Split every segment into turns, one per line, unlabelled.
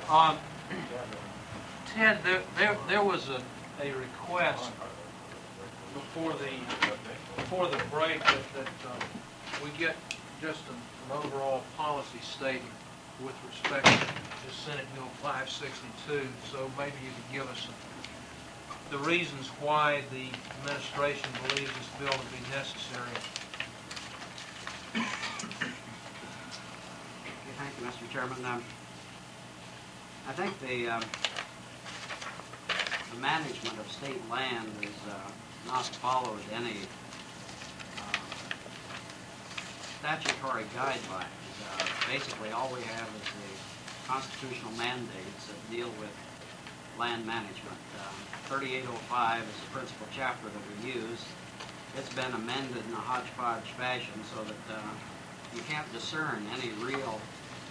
Um, Ted, there was a request before the break that we get just an overall policy statement with respect to Senate Bill 562. So maybe you could give us the reasons why the administration believes this bill to be necessary.
Thank you, Mr. Chairman. I think the management of state land is not followed any statutory guidelines. Basically, all we have is the constitutional mandates that deal with land management. 3805 is the principal chapter that we use. It's been amended in a hodgepodge fashion so that you can't discern any real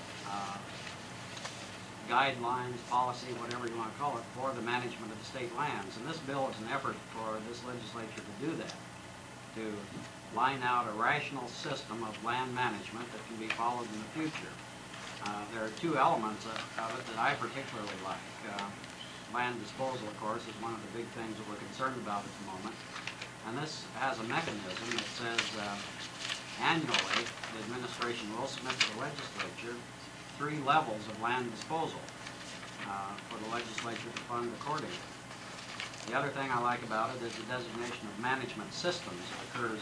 guidelines, policy, whatever you want to call it, for the management of the state lands. And this bill is an effort for this legislature to do that, to line out a rational system of land management that can be followed in the future. There are two elements of it that I particularly like. Land disposal, of course, is one of the big things that we're concerned about at the moment. And this has a mechanism that says annually the administration will submit to the legislature 3 levels of land disposal for the legislature to fund accordingly. The other thing I like about it is the designation of management systems that occurs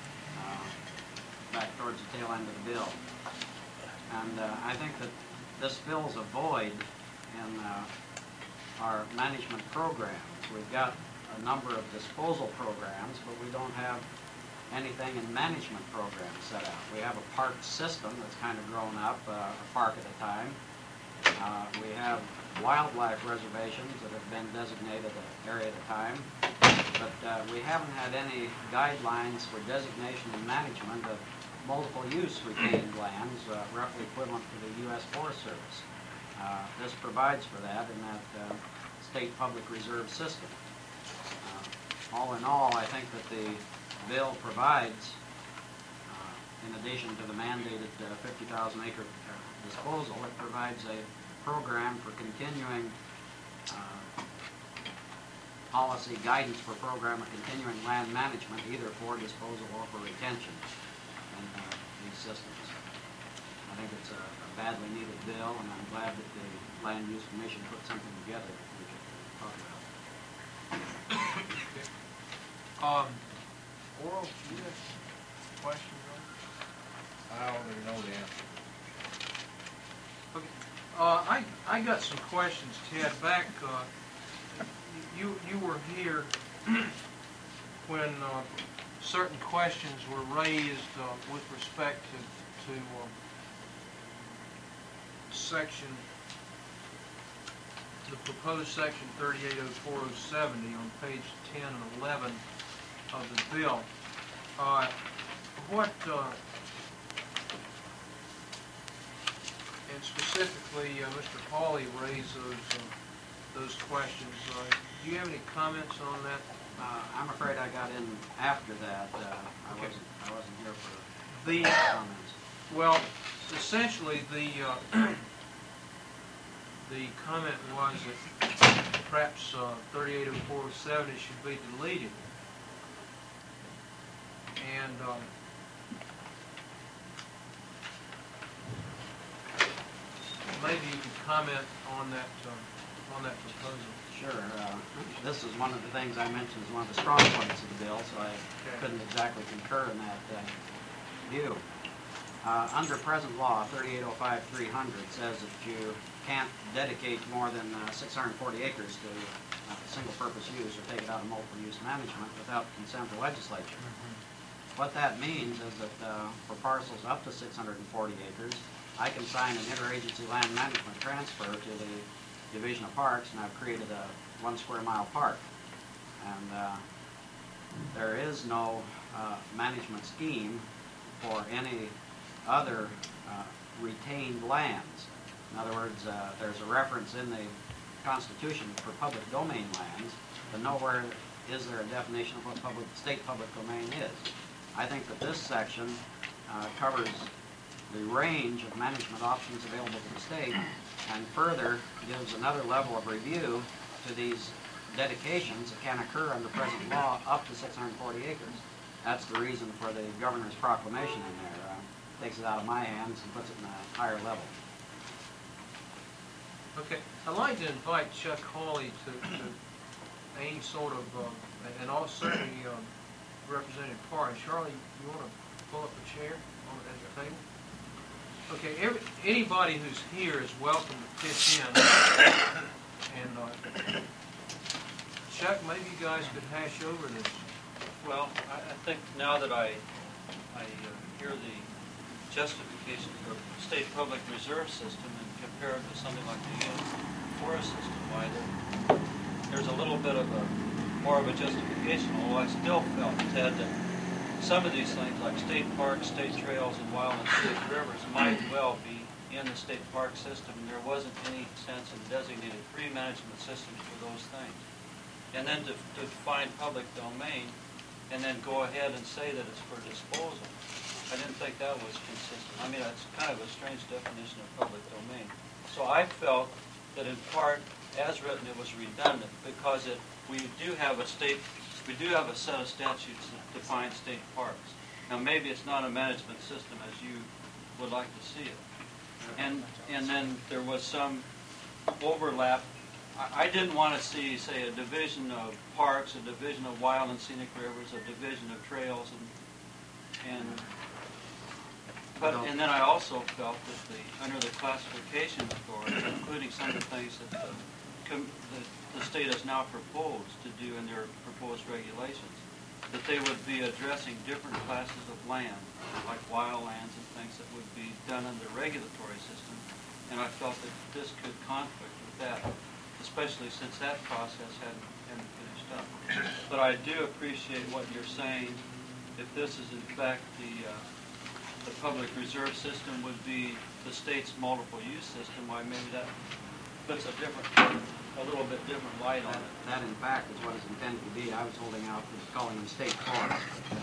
back towards the tail end of the bill. And I think that this fills a void in our management programs. We've got a number of disposal programs, but we don't have anything in management programs set out. We have a park system that's kind of grown up, a park at a time. We have wildlife reservations that have been designated an area at a time, but we haven't had any guidelines for designation and management of multiple use retained lands, roughly equivalent to the U.S. Forest Service. This provides for that in that state public reserve system. All in all, I think that the bill provides, in addition to the mandated 50,000 acre disposal, it provides a program for continuing policy guidance for program of continuing land management, either for disposal or for retention in these systems. I think it's a badly needed bill, and I'm glad that the Land Use Commission put something together that we could talk about.
Oral, do you have questions on it?
I already know the answer.
Okay. I got some questions, Ted. Back, you were here when certain questions were raised with respect to section, the proposed section 3804.070 on page 10 and 11 of the bill. And specifically, Mr. Pauley raised those questions. Do you have any comments on that?
I'm afraid I got in after that. I wasn't here for
the
comments.
Well, essentially, the comment was that perhaps 3804.070 should be deleted. And maybe you could comment on that proposal.
Sure. This is one of the things I mentioned as one of the strong points of the bill, so I couldn't exactly concur in that view. Under present law, 3805.300 says that you can't dedicate more than 640 acres to single-purpose use or take it out of multiple-use management without consent of the legislature. What that means is that for parcels up to 640 acres, I can sign an interagency land management transfer to the Division of Parks, and I've created a 1 square mile park. And there is no management scheme for any other retained lands. In other words, there's a reference in the Constitution for public domain lands, but nowhere is there a definition of what state public domain is. I think that this section covers the range of management options available to the state, and further gives another level of review to these dedications that can occur under present law up to 640 acres. That's the reason for the governor's proclamation in there. Takes it out of my hands and puts it in a higher level.
Okay, I'd like to invite Chuck Hawley to any sort of, and also certainly Representative Parr. And Charlie, you want to pull up a chair at the table? Okay, anybody who's here is welcome to pitch in. And Chuck, maybe you guys could hash over this.
Well, I think now that I hear the justification for state public reserve system and compare it to something like the U.S. forest system, why there's a little bit of more of a justification, although I still felt, Ted, that some of these things like state parks, state trails, and wild and scenic rivers might well be in the state park system, and there wasn't any sense in designated free management systems for those things. And then to define public domain and then go ahead and say that it's for disposal, I didn't think that was consistent. I mean, it's kind of a strange definition of public domain. So I felt that in part, as written, it was redundant because we do have a set of statutes that define state parks. Now, maybe it's not a management system as you would like to see it. And then there was some overlap. I didn't want to see, say, a division of parks, a division of wild and scenic rivers, a division of trails, and then I also felt that under the classification authority, including some of the things that the state has now proposed to do in their proposed regulations, that they would be addressing different classes of land, like wild lands and things that would be done under the regulatory system. And I felt that this could conflict with that, especially since that process hadn't finished up. But I do appreciate what you're saying. If this is in fact the public reserve system would be the state's multiple use system, why maybe that puts a little bit different light on it.
That in fact is what it's intended to be. I was holding out for calling them state parks.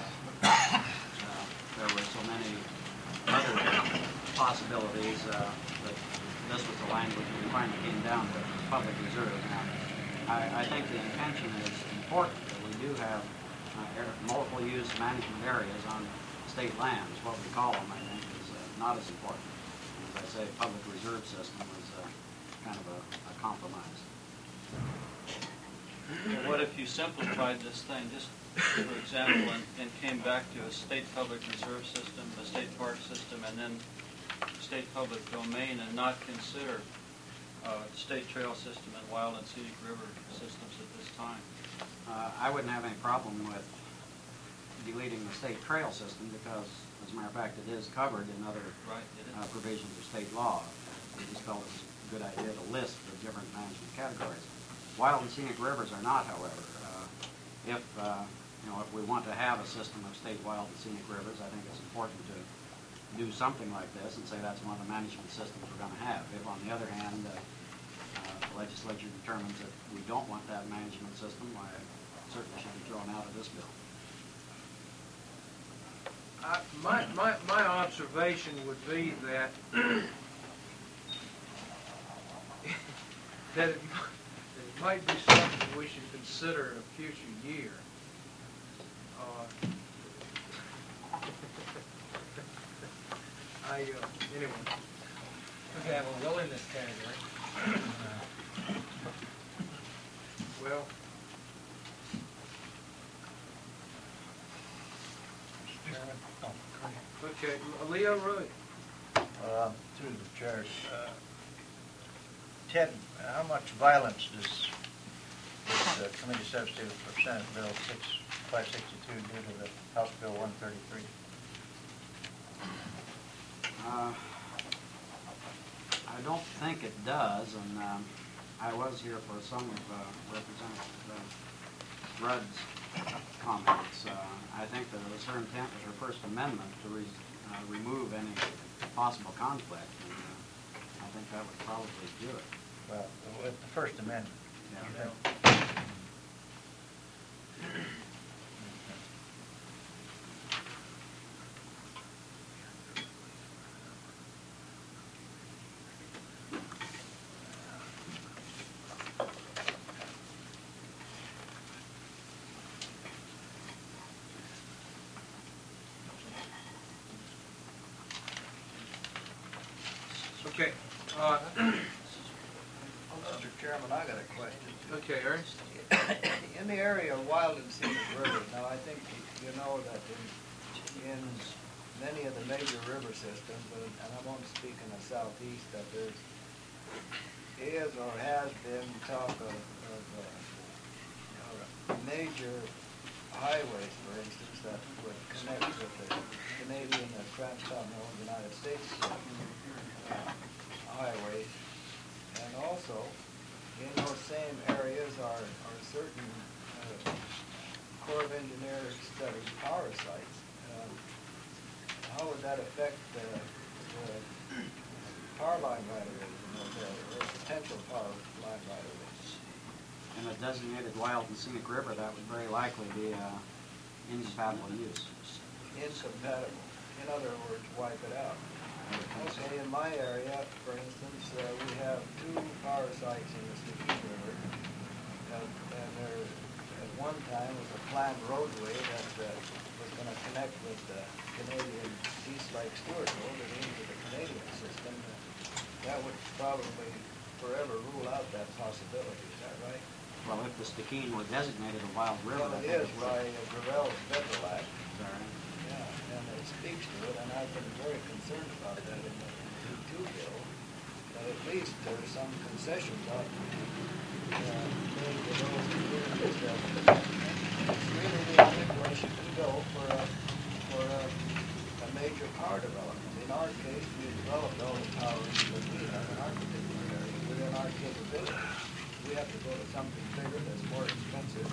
There were so many other possibilities that this was the language we finally came down to public reserve. Now, I think the intention is important, that we do have multiple use management areas on state lands. What we call them, I think, is not as important. As I say, public reserve system was kind of a compromise.
Well, what if you simplified this thing, just for example, and came back to a state public reserve system, a state park system, and then state public domain, and not consider state trail system and wild and scenic river systems at this time?
I wouldn't have any problem with deleting the state trail system because, as a matter of fact, it is covered in other provisions of state law. We just felt it was a good idea to list the different management categories. Wild and scenic rivers are not, however. If we want to have a system of state wild and scenic rivers, I think it's important to do something like this and say that's one of the management systems we're going to have. If, on the other hand, the legislature determines that we don't want that management system, why it certainly should be thrown out of this bill.
My observation would be that that it might be something we should consider in a future year. Anyway.
Okay, well, we'll in this category.
Well, okay, Leo Roy.
Through the chair, Ted, how much violence does this committee substitute for Senate Bill 562 due to the House Bill 133?
I don't think it does, and I was here for some of Representative Rudd's comments. I think that it was her intent with her First Amendment to remove any possible conflict, and I think that would probably do it.
Well, with the First Amendment.
Yeah.
Mr. Chairman, I got a question.
Okay, Ernst?
In the area of Wild and Scenic River, now I think you know that in many of the major river systems, and I'm only speaking of southeast, that there is or has been talk of major highways, for instance, that would connect with the Canadian transcontinental United States highways. And also, in those same areas are certain Corps of Engineers studied power sites. How would that affect the power line right-of-ways in those areas, or potential power line right-of-ways?
In a designated wild and scenic river, that would very likely be incompatible use.
Incompatible. In other words, wipe it out. Okay, in my area, for instance, we have 2 power sites in the Stikine River, and there at one time was a planned roadway that was going to connect with the Canadian East Lake Stewart Road and into the Canadian system. That would probably forever rule out that possibility. Is that right?
Well, if the Stikine were designated a wild river,
Well,
I
it
think
is
would.
by Gravel's Federal Act.
Is that right?
Yeah, and it speaks to it, and I've been very concerned about that in the D2 bill, that at least there's some concessions out made to those communities that it's really the only place you can go for a major power development. In our case, we developed all the powers that we have in our particular area within our capability. We have to go to something bigger that's more expensive.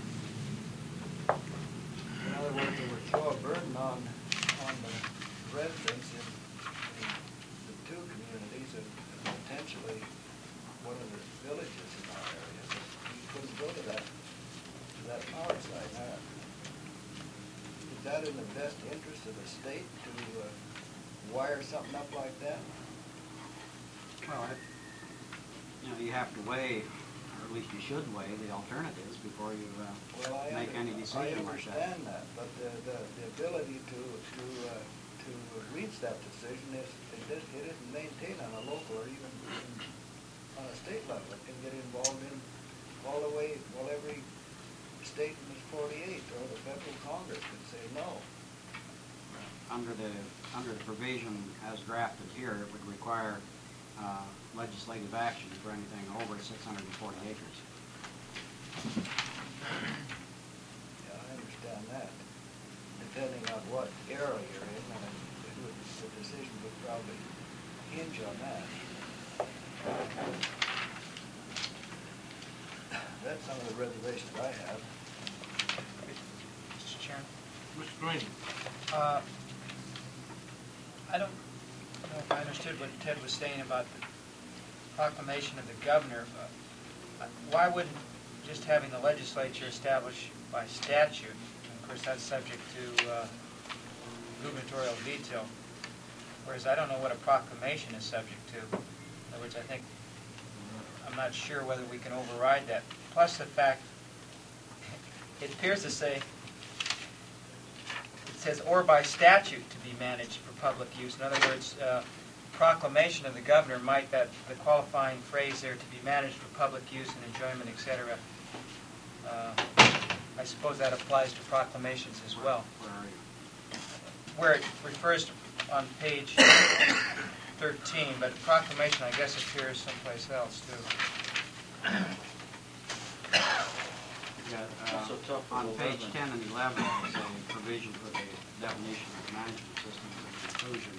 In other words, it would throw a burden on the residents in the 2 communities and potentially one of the villages in our area. You couldn't go to that power site. Now, is that in the best interest of the state to wire something up like that?
Well, you have to weigh, or at least you should weigh, the alternatives before you make any decision like that.
I understand that, but the ability to reach that decision it isn't maintained on a local or even on a state level. It can get involved in every state in this 48 or the federal Congress can say no.
Under the provision as drafted here, it would require legislative action for anything over 640 acres.
Yeah, I understand that. Depending on what area you're in, the decision would probably hinge on that. That's some of the reservations I have.
Mr. Chairman?
Mr. Green?
I don't know if I understood what Ted was saying about the proclamation of the governor. Why wouldn't just having the legislature establish by statute, and of course that's subject to gubernatorial veto, whereas I don't know what a proclamation is subject to. In other words, I'm not sure whether we can override that. Plus the fact, it appears to say, it says, or by statute to be managed for public use. In other words, proclamation of the governor might, the qualifying phrase there, to be managed for public use and enjoyment, etc. I suppose that applies to proclamations as well.
Where are you?
Where it refers to on page 13, but proclamation, I guess, appears someplace else too.
So tough for
On
those
page
others.
10 and 11, there's a provision for the definition of management system and conclusion.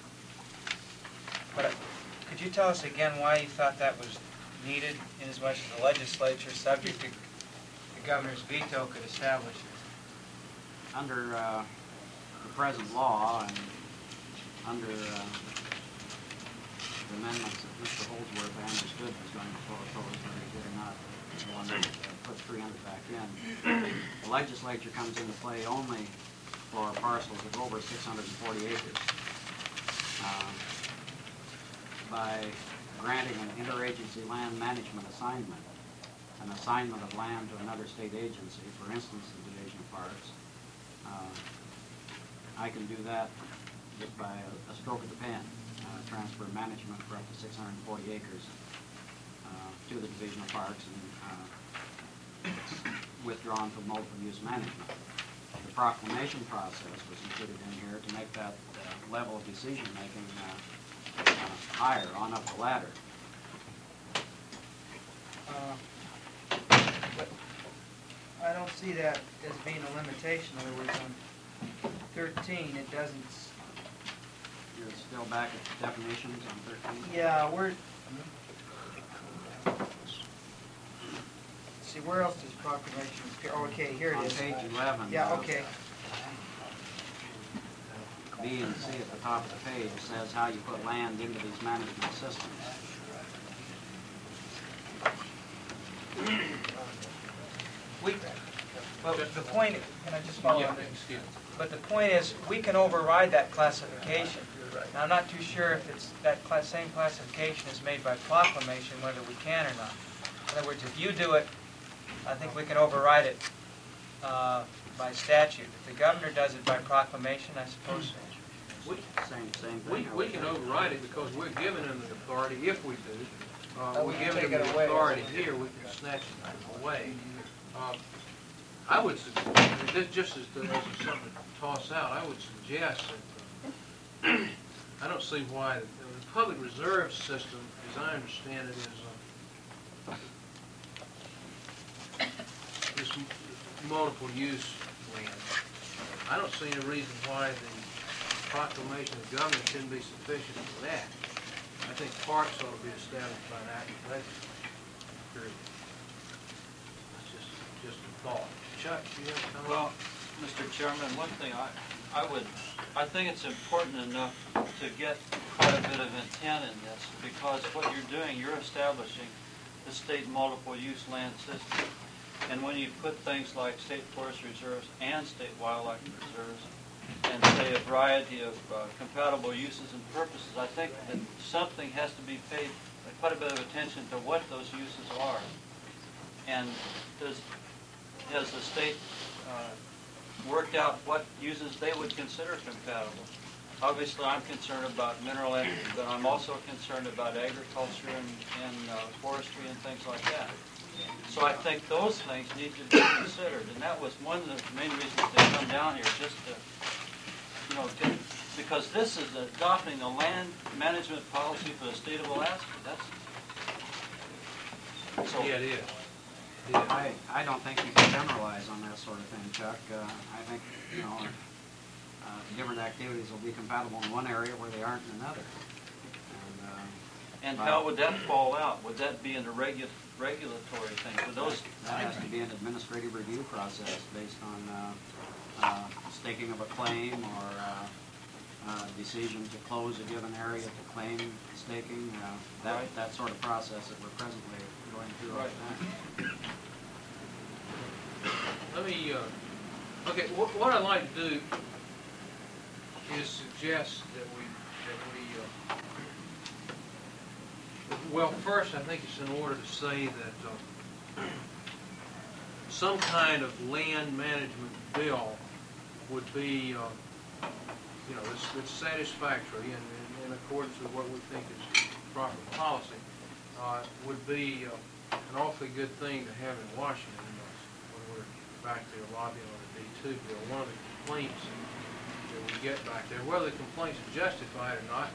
But could you tell us again why you thought that was needed, inasmuch as the legislature, subject to the governor's veto, could establish it?
Under the present law and under the amendments that Mr. Holdsworth, I understood, was going to propose, whether he did or not, the one that puts 300 back in, the legislature comes into play only for parcels of over 640 acres. By granting an interagency land management assignment, an assignment of land to another state agency, for instance, the Division of Parks, I can do that just by a stroke of the pen. transfer management for up to 640 acres to the Division of Parks, and it's withdrawn from multiple use management. The proclamation process was included in here to make that level of decision making higher on up the ladder.
But I don't see that as being a limitation. In other words, on 13, it doesn't.
You're still back at the definitions on 13?
Yeah, see, where else does proclamation appear? Oh, okay, here it
On
is.
page 11.
Yeah, okay.
B and C at the top of the page says how you put land into these management systems.
But the point, can I just follow
Yeah,
on?
excuse me.
But the point is, we can override that classification. Now, I'm not too sure if it's that same classification is made by proclamation, whether we can or not. In other words, if you do it, I think we can override it by statute. If the governor does it by proclamation, I suppose.
Same thing.
We can override it because we're giving them the authority, if we do.
We
We're
can
giving
take
them
it
the
away.
authority here, we can snatch it away. I would suggest, just as something to toss out, I would suggest that, I don't see why, the public reserve system, as I understand it, is multiple use land. I don't see any reason why the proclamation of government shouldn't be sufficient for that. I think parks ought to be established by an act of legislature. Period. That's just a thought. Chuck, do you have a comment?
Well, Mr. Chairman, one thing I think it's important enough to get quite a bit of intent in this, because what you're doing, you're establishing the state multiple use land system. And when you put things like state forest reserves and state wildlife reserves, and say a variety of compatible uses and purposes, I think that something has to be paid quite a bit of attention to what those uses are. And has the state worked out what uses they would consider compatible? Obviously, I'm concerned about mineral energy, but I'm also concerned about agriculture and forestry and things like that. So I think those things need to be considered, and that was one of the main reasons they come down here, just to, because this is adopting a land management policy for the state of Alaska. So,
Yeah, it is.
I don't think you can generalize on that sort of thing, Chuck. I think, different activities will be compatible in one area where they aren't in another.
And how would that fall out? Would that be in a regulatory thing? Would those?
That has to be an administrative review process based on staking of a claim or decision to close a given area to claim staking.
Right.
That sort of process that we're presently going through right now.
Let me, okay, what I'd like to do is suggest that we well, first, I think it's in order to say that some kind of land management bill would be, it's satisfactory and in accordance with what we think is proper policy, would be an awfully good thing to have in Washington when we're back there lobbying on the D2 bill. One of the complaints that we get back there, whether the complaints are justified or not,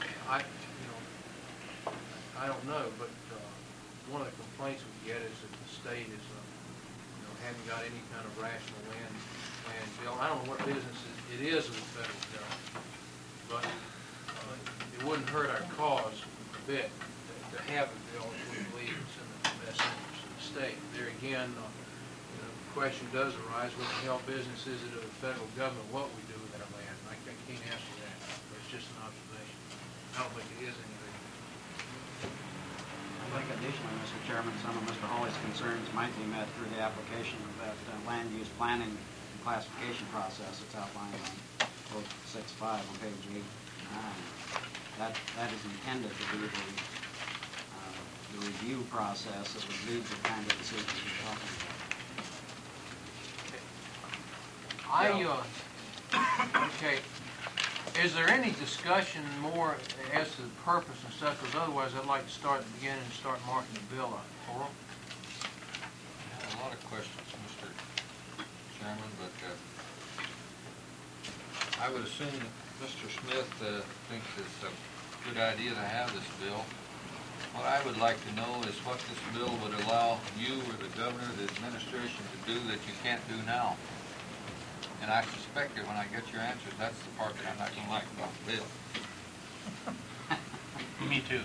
I don't know, but one of the complaints we get is that the state is, hadn't got any kind of rational land bill. I don't know what business it is of the federal government, but it wouldn't hurt our cause a bit to have a bill if we believe it's in the best interest of the state. There again, the question does arise: what the hell business is it of the federal government what we do with our land? I can't answer that, but it's just an observation. I don't think it is anything.
I think additionally, Mr. Chairman, some of Mr. Hawley's concerns might be met through the application of that land use planning and classification process that's outlined on both 6.5 on page 8 and 9. That is intended to be the review process that would lead to the kind of decisions you're talking about.
Okay. Is there any discussion more as to the purpose and stuff? Because otherwise, I'd like to start at the beginning and start marking the bill up. Oral?
I have a lot of questions, Mr. Chairman, but I would assume that Mr. Smith thinks it's a good idea to have this bill. What I would like to know is what this bill would allow you or the governor, the administration to do that you can't do now. And I suspect that when I get your answers, that's the part that I'm not going to like about the bill.
Me too.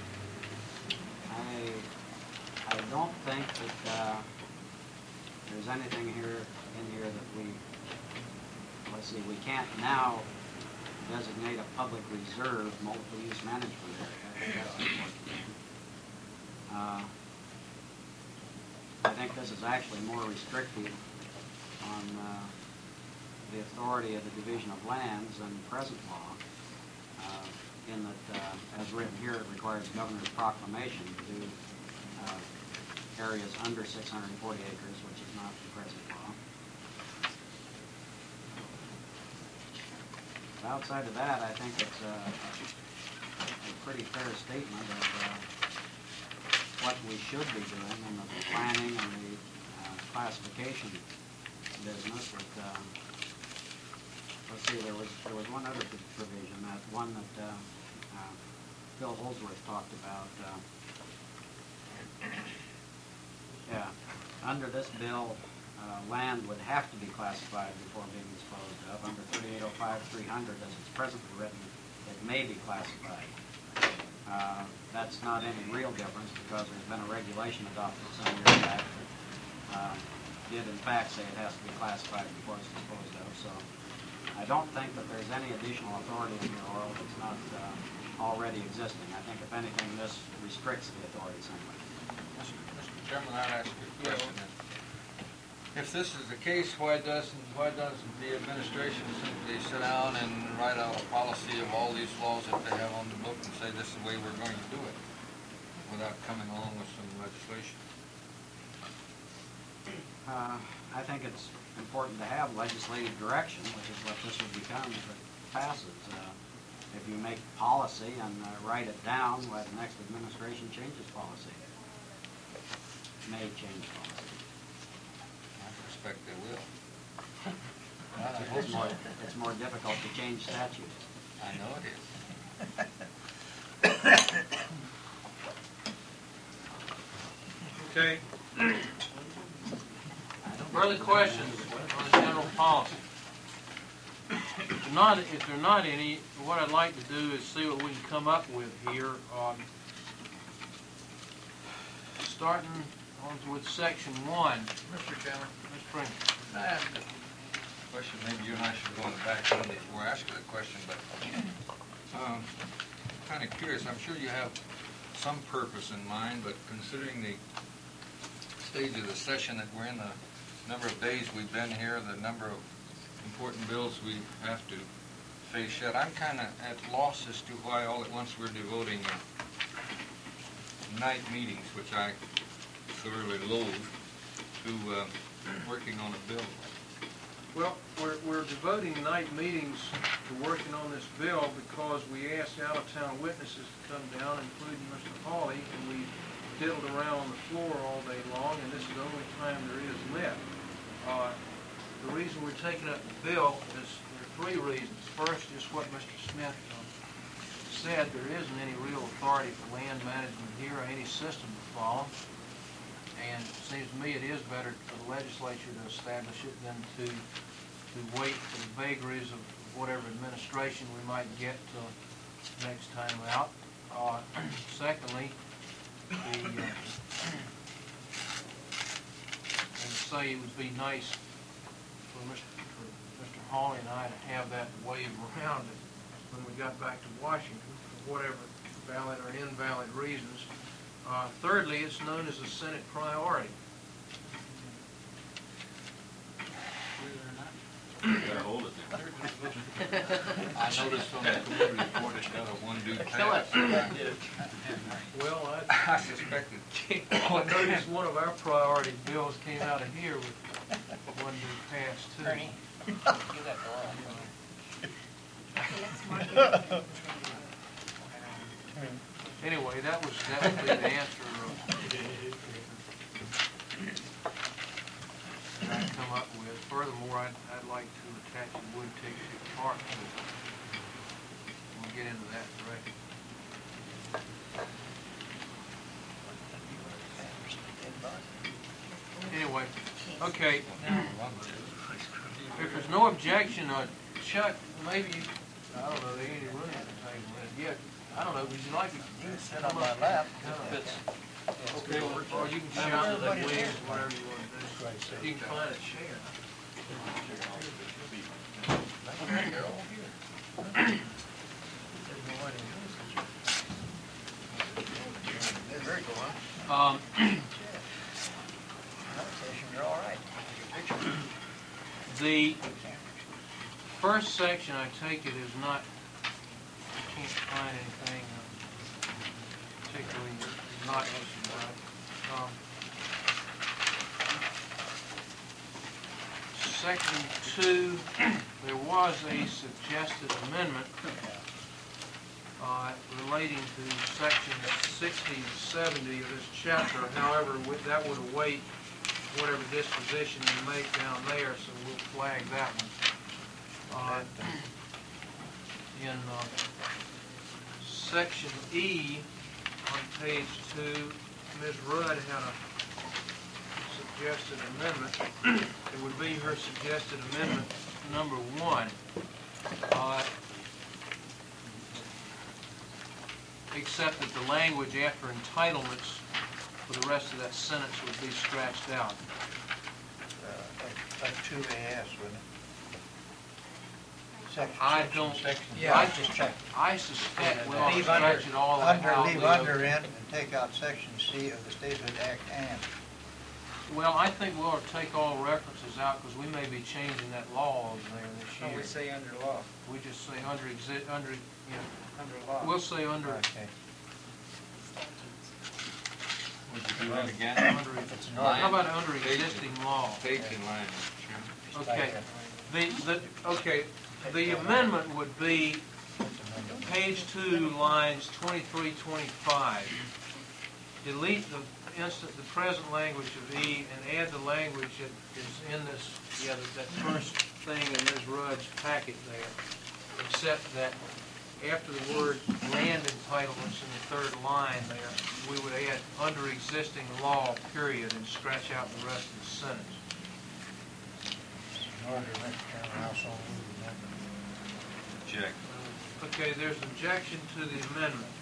I don't think that there's anything in here that let's see, we can't now designate a public reserve multiple use management area. I think that's important. I think this is actually more restrictive on the authority of the Division of Lands than present law, in that, as written here, it requires the governor's proclamation to do areas under 640 acres, which is not the present law. But outside of that, I think it's a pretty fair statement of what we should be doing in the planning and the classification business. With, let's see, there was one other provision, that one that Phil Holsworth talked about. Yeah, under this bill, land would have to be classified before being disposed of. Under 3805-300, as it's presently written, it may be classified. That's not any real difference because there's been a regulation adopted some years back that did in fact say it has to be classified before it's disposed of. So I don't think that there's any additional authority in your oil that's not already existing. I think if anything, this restricts the authority somewhat.
Mr. Chairman, I'd ask you a question. If this is the case, why doesn't the administration simply sit down and write out a policy of all these laws that they have on the book and say this is the way we're going to do it, without coming along with some legislation?
I think it's important to have legislative direction, which is what this would become if it passes. If you make policy and write it down, why the next administration changes policy. May change policy.
I suspect they will.
It's more difficult to change statutes.
I know it is.
Okay. Further questions on the general policy? If there are not any, what I'd like to do is see what we can come up with here. Starting on with section 1.
Mr. Chairman,
Mr. Franklin.
can I ask a question? Maybe you and I should go in the back room before I ask you the question, but I'm kind of curious. I'm sure you have some purpose in mind, but considering the stage of the session that we're in, the number of days we've been here, the number of important bills we have to face yet, I'm kind of at loss as to why all at once we're devoting night meetings, which I thoroughly loathe, to working on a bill.
Well, we're devoting night meetings to working on this bill because we asked out-of-town witnesses to come down, including Mr. Hawley, and we diddled around on the floor all day long, and this is the only time there is left. The reason we're taking up the bill is there are 3 reasons. First is what Mr. Smith said. There isn't any real authority for land management here or any system to follow. And it seems to me it is better for the legislature to establish it than to wait for the vagaries of whatever administration we might get next time out. Secondly, and say it would be nice for Mr. Hawley and I to have that wave around it when we got back to Washington for whatever valid or invalid reasons. Thirdly, it's known as a Senate priority.
I noticed on the committee report it's got a one-due pass.
Well,
I suspected.
I noticed one of our priority bills came out of here with one new pass too.
Ernie, give that to Laura.
Anyway, that would be the answer that I'd come up with. Furthermore, I'd like to attach a wood tick part to it. We'll get into that directly. Anyway, okay. If there's no objection, Chuck, maybe you, I don't know, there ain't any room at the table. Yeah, I don't know, would you like to?
You can sit on my lap.
Okay, or you can shout to the wings, whatever you want to do. You can find a chair.
Very cool, huh? You're all right.
The first section, I take it, is not, I can't find anything particularly not mentioned about it. Section 2, there was a suggested amendment relating to sections 60 and 70 of this chapter. However, that would await whatever disposition you make down there, so we'll flag that one. In section E on page 2, Ms. Rudd had a suggested amendment. It would be her suggested amendment number 1. Except that the language after entitlements for the rest of that sentence would be scratched out.
Like 2AS, wouldn't it? Section,
I
section,
don't-
section.
Yeah,
I
just check.
I suspect we ought to
Leave under,
scratch it all out.
leave under in and take out section C of the Statehood Act and.
Well, I think we ought to take all references out because we may be changing that law over there this
What
year.
we say under law,
We just say under,
under law.
we'll say under,
Okay.
Would you do that again?
under, how about under existing law?
Page and line.
Okay, the amendment would be page 2, lines 23, 25. Delete the present language of E and add the language that is in this, that first thing in Ms. Rudd's packet there, except that after the word land entitlements in the third line there, we would add under existing law, period, and scratch out the rest of the sentence.
In order to make the Chairman also move the amendment.
Check.
Okay, there's objection to the amendment.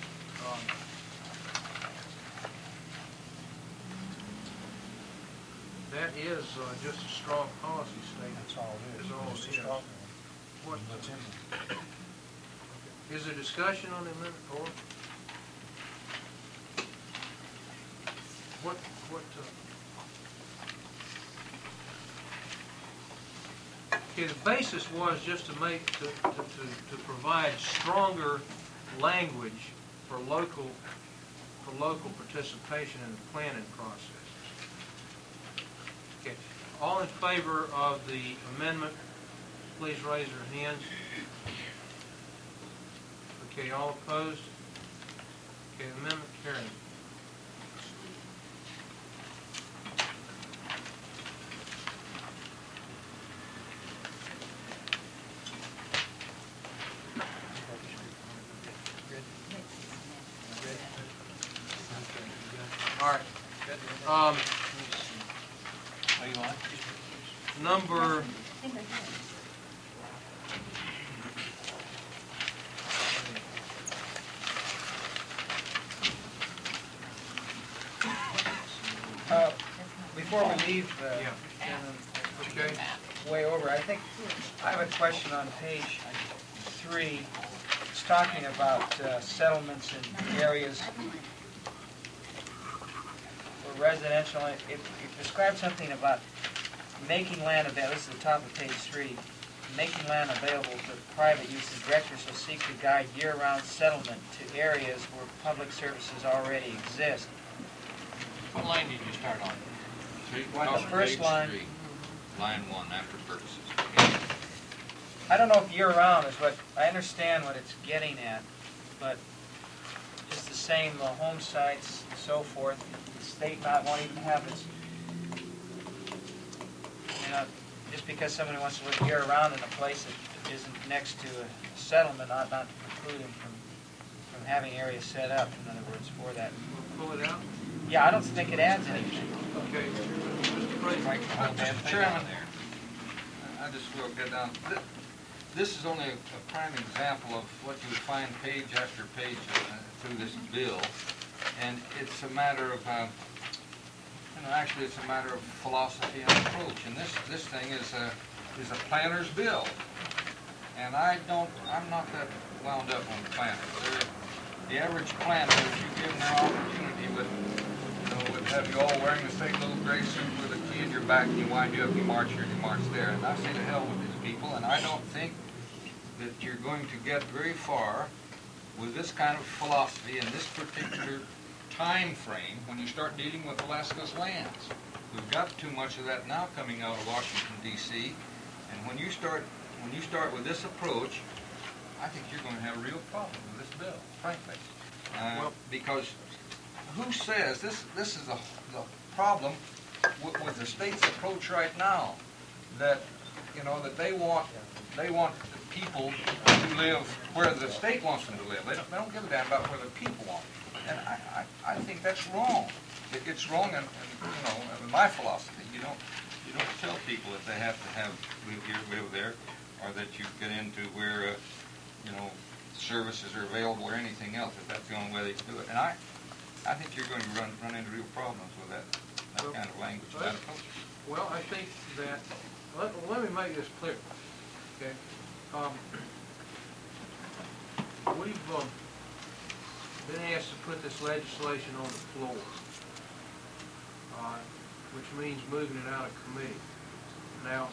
That is just a strong policy statement.
That's all it is.
That's all
Just
it
a
is.
strong
What,
one. What's in there.
is there discussion on the amendment, or? Okay, the basis was just to provide stronger language for local participation in the planning process. Okay, all in favor of the amendment, please raise your hands. Okay, all opposed? Okay, amendment carried. All right.
Are you on?
Number
Before we leave,
Yeah. Okay.
way over, I think, I have a question on page 3. It's talking about settlements in areas for residential. It describes something about making land available. This is the top of page 3. Making land available for private use. The director shall seek to guide year-round settlement to areas where public services already exist.
What line did you start on?
The first line.
Line 1, after purposes.
I don't know if year-round is what, I understand what it's getting at, but just the same, the home sites and so forth, the state not won't even have its, you know, just because somebody wants to live year-round in a place that isn't next to a settlement, not to preclude them from having areas set up, in other words, for that.
Pull it out?
Yeah, I don't think it adds anything.
Okay. Mr. Fraser.
Mr. Chairman, I just will get down. This is only a prime example of what you would find page after page through this bill, and it's a matter of, actually it's a matter of philosophy and approach. And this thing is a planner's bill, and I'm not that wound up on planners. The average planner, if you give them their opportunity, would have you all wearing the same little gray suit with a key in your back, and you wind you up, you march here, you march there. And I say to hell with these people, and I don't think that you're going to get very far with this kind of philosophy in this particular time frame when you start dealing with Alaska's lands. We've got too much of that now coming out of Washington, D.C., and when you start with this approach, I think you're going to have a real problem with this bill, frankly. Because who says this is the problem with the state's approach right now, that that they want the people to live where the state wants them to live. They don't give a damn about where the people want them. And I think that's wrong. It's wrong, and in my philosophy, you don't tell people that they have to live here, live there, or that you get into where services are available or anything else. If that's the only way they can do it. And I think you're going to run into real problems with that kind of language, that approach.
Well, I think that, let me make this clear, okay? We've been asked to put this legislation on the floor, which means moving it out of committee. Now,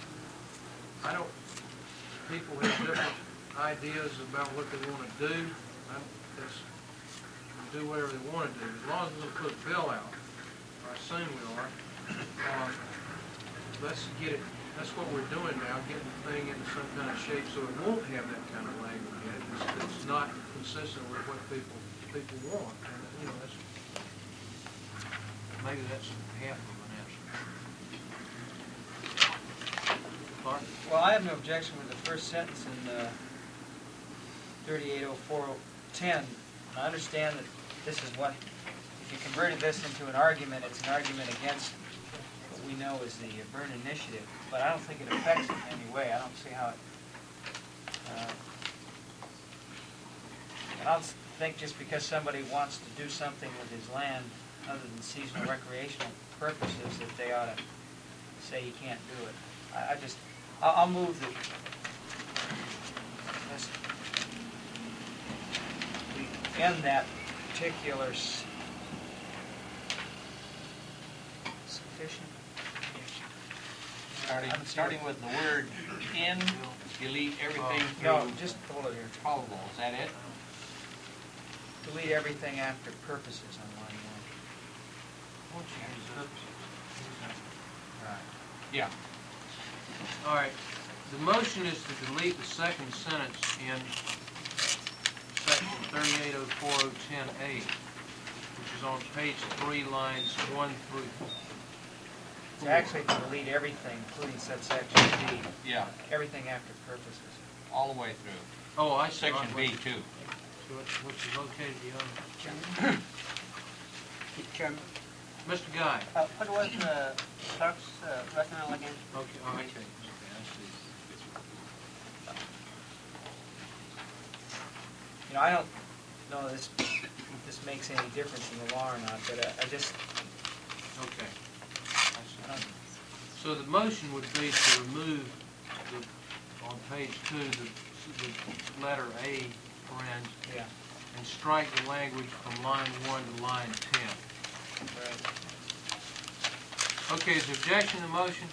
people have different ideas about what they want to do. Do whatever they want to do. As long as we put a bill out, I assume we are, let's get it, that's what we're doing now, getting the thing into some kind of shape so it won't have that kind of language in it. It's not consistent with what people want. And, maybe that's half of an answer. Clark?
Well, I have no objection with the first sentence in 380410. I understand that this is what, if you converted this into an argument, it's an argument against what we know as the Byrne Initiative, but I don't think it affects it in any way. I don't see how it, I don't think just because somebody wants to do something with his land other than seasonal recreational purposes that they ought to say he can't do it. I'll move that we end that particular sufficient.
Starting with the word "in," delete everything through.
No, just hold it here.
Probable. Is that it?
Delete everything after purposes on line 1.
Right. Yeah.
All right. The motion is to delete the second sentence in section 3804.010A, which is on page 3, lines 1 through 4.
It's actually to delete everything, including subsection B.
Yeah.
Everything after purposes.
All the way through.
Oh, I see.
Section B too.
Which is located beyond.
Chairman,
Mr. Guy.
what was the clerk's rationale again?
Okay, all right.
You know, I don't know if this makes any difference in the law or not, but I just...
Okay. So the motion would be to remove, on page 2, the letter A, paren,
Yeah.
and strike the language from line 1 to line 10.
Right.
Okay, is there objection to the motion?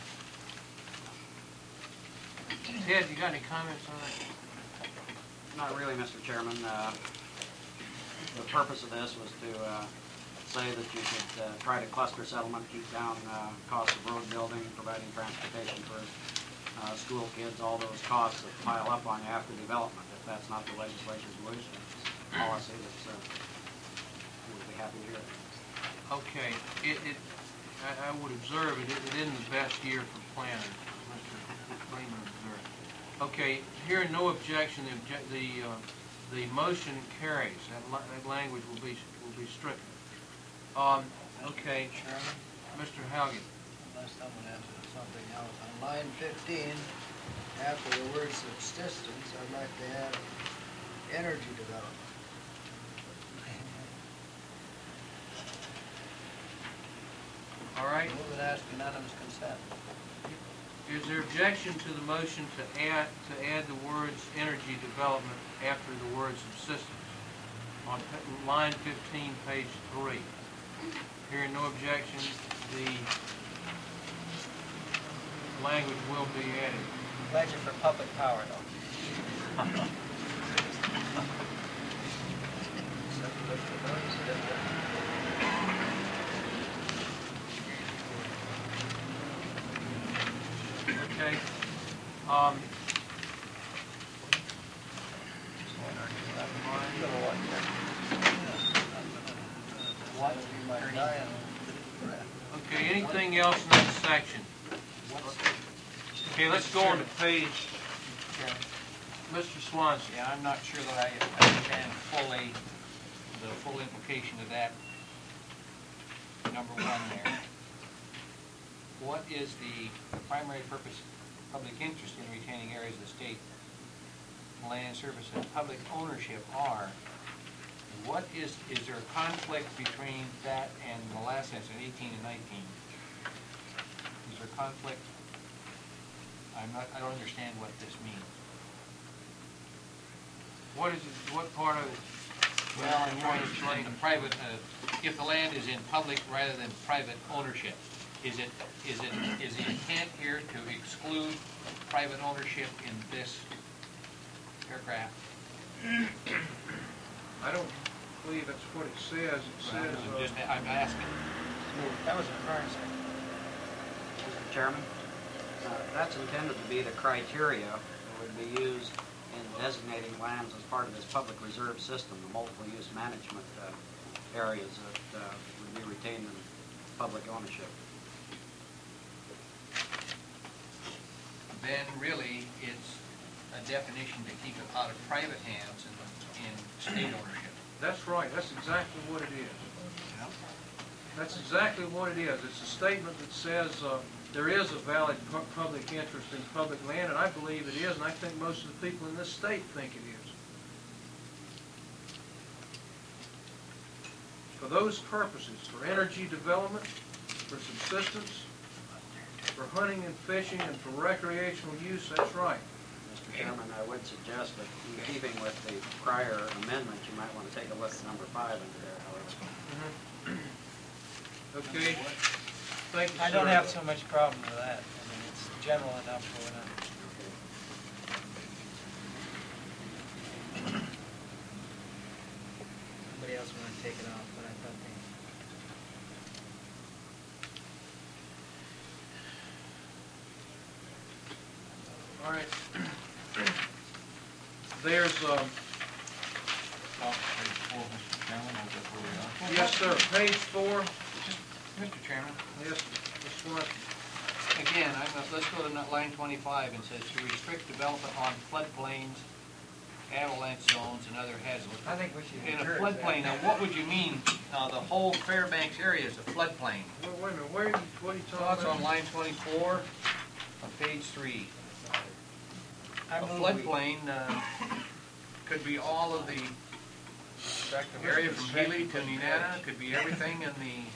Ted, you got any comments on that?
Not really, Mr. Chairman. The purpose of this was to say that you could try to cluster settlement, keep down costs of road building, providing transportation for school kids, all those costs that pile up on you after development. If that's not the legislature's wish, it's a policy that's, we'd be happy to hear.
Okay, I would observe it isn't the best year for planning, Mr. Freeman observed. Okay, hearing no objection, the motion carries. That language will be stricken. Okay,
Chairman,
Mr. Haugen.
Unless someone answers something else. On line 15, after the word subsistence, I'd like to add energy development.
All right.
Move and ask unanimous consent.
Is there objection to the motion to add the words energy development after the word subsistence on line 15, page 3? Hearing no objection, the language will be added.
Legend for public power, though.
Okay. Okay, anything else in that section? Okay, let's go on to page, Mr. Swanson.
Yeah, I'm not sure that I understand fully the full implication of that number 1 there. What is the primary purpose, public interest in retaining areas of the state land surface and public ownership are? What is there a conflict between that and the last sentence in 18 and 19? Is there a conflict? I don't understand what this means.
What is it, what part of it?
Well, in the private, if the land is in public rather than private ownership, is the intent here to exclude private ownership in this paragraph?
I don't believe that's what it says. It says,
I'm asking.
That was a current section.
Mr. Chairman, that's intended to be the criteria that would be used in designating lands as part of this public reserve system, the multiple use management areas that would be retained in public ownership.
Then really it's a definition to keep it out of private hands in state ownership.
that's right, that's exactly what it is. That's exactly what it is. It's a statement that says there is a valid public interest in public land, and I believe it is, and I think most of the people in this state think it is. For those purposes, for energy development, for subsistence, for hunting and fishing, and for recreational use, that's right.
Mr. Chairman, I would suggest that in keeping with the prior amendment, you might want to take a look at number 5 under there, however.
Okay. Thank you, sir.
I don't have so much problem with that. I mean, it's general enough for what I'm... Somebody else want to take it off, but I thought they...
All right. There's,
Page 4, Mr. Chairman, is that where we are?
yes, sir, page 4.
Mr. Chairman,
Yes, Ms. Swanson.
again, let's go to line 25 and says to restrict development on floodplains, avalanche zones, and other hazards.
I think we should
In a
encourage
floodplain, now
that.
what would you mean? The whole Fairbanks area is a floodplain.
Wait a minute, what are you talking
Thoughts
about?
on line 24 of page 3.
I
A
move we-
floodplain could be all of the area from Healy to Nenana, could be everything in the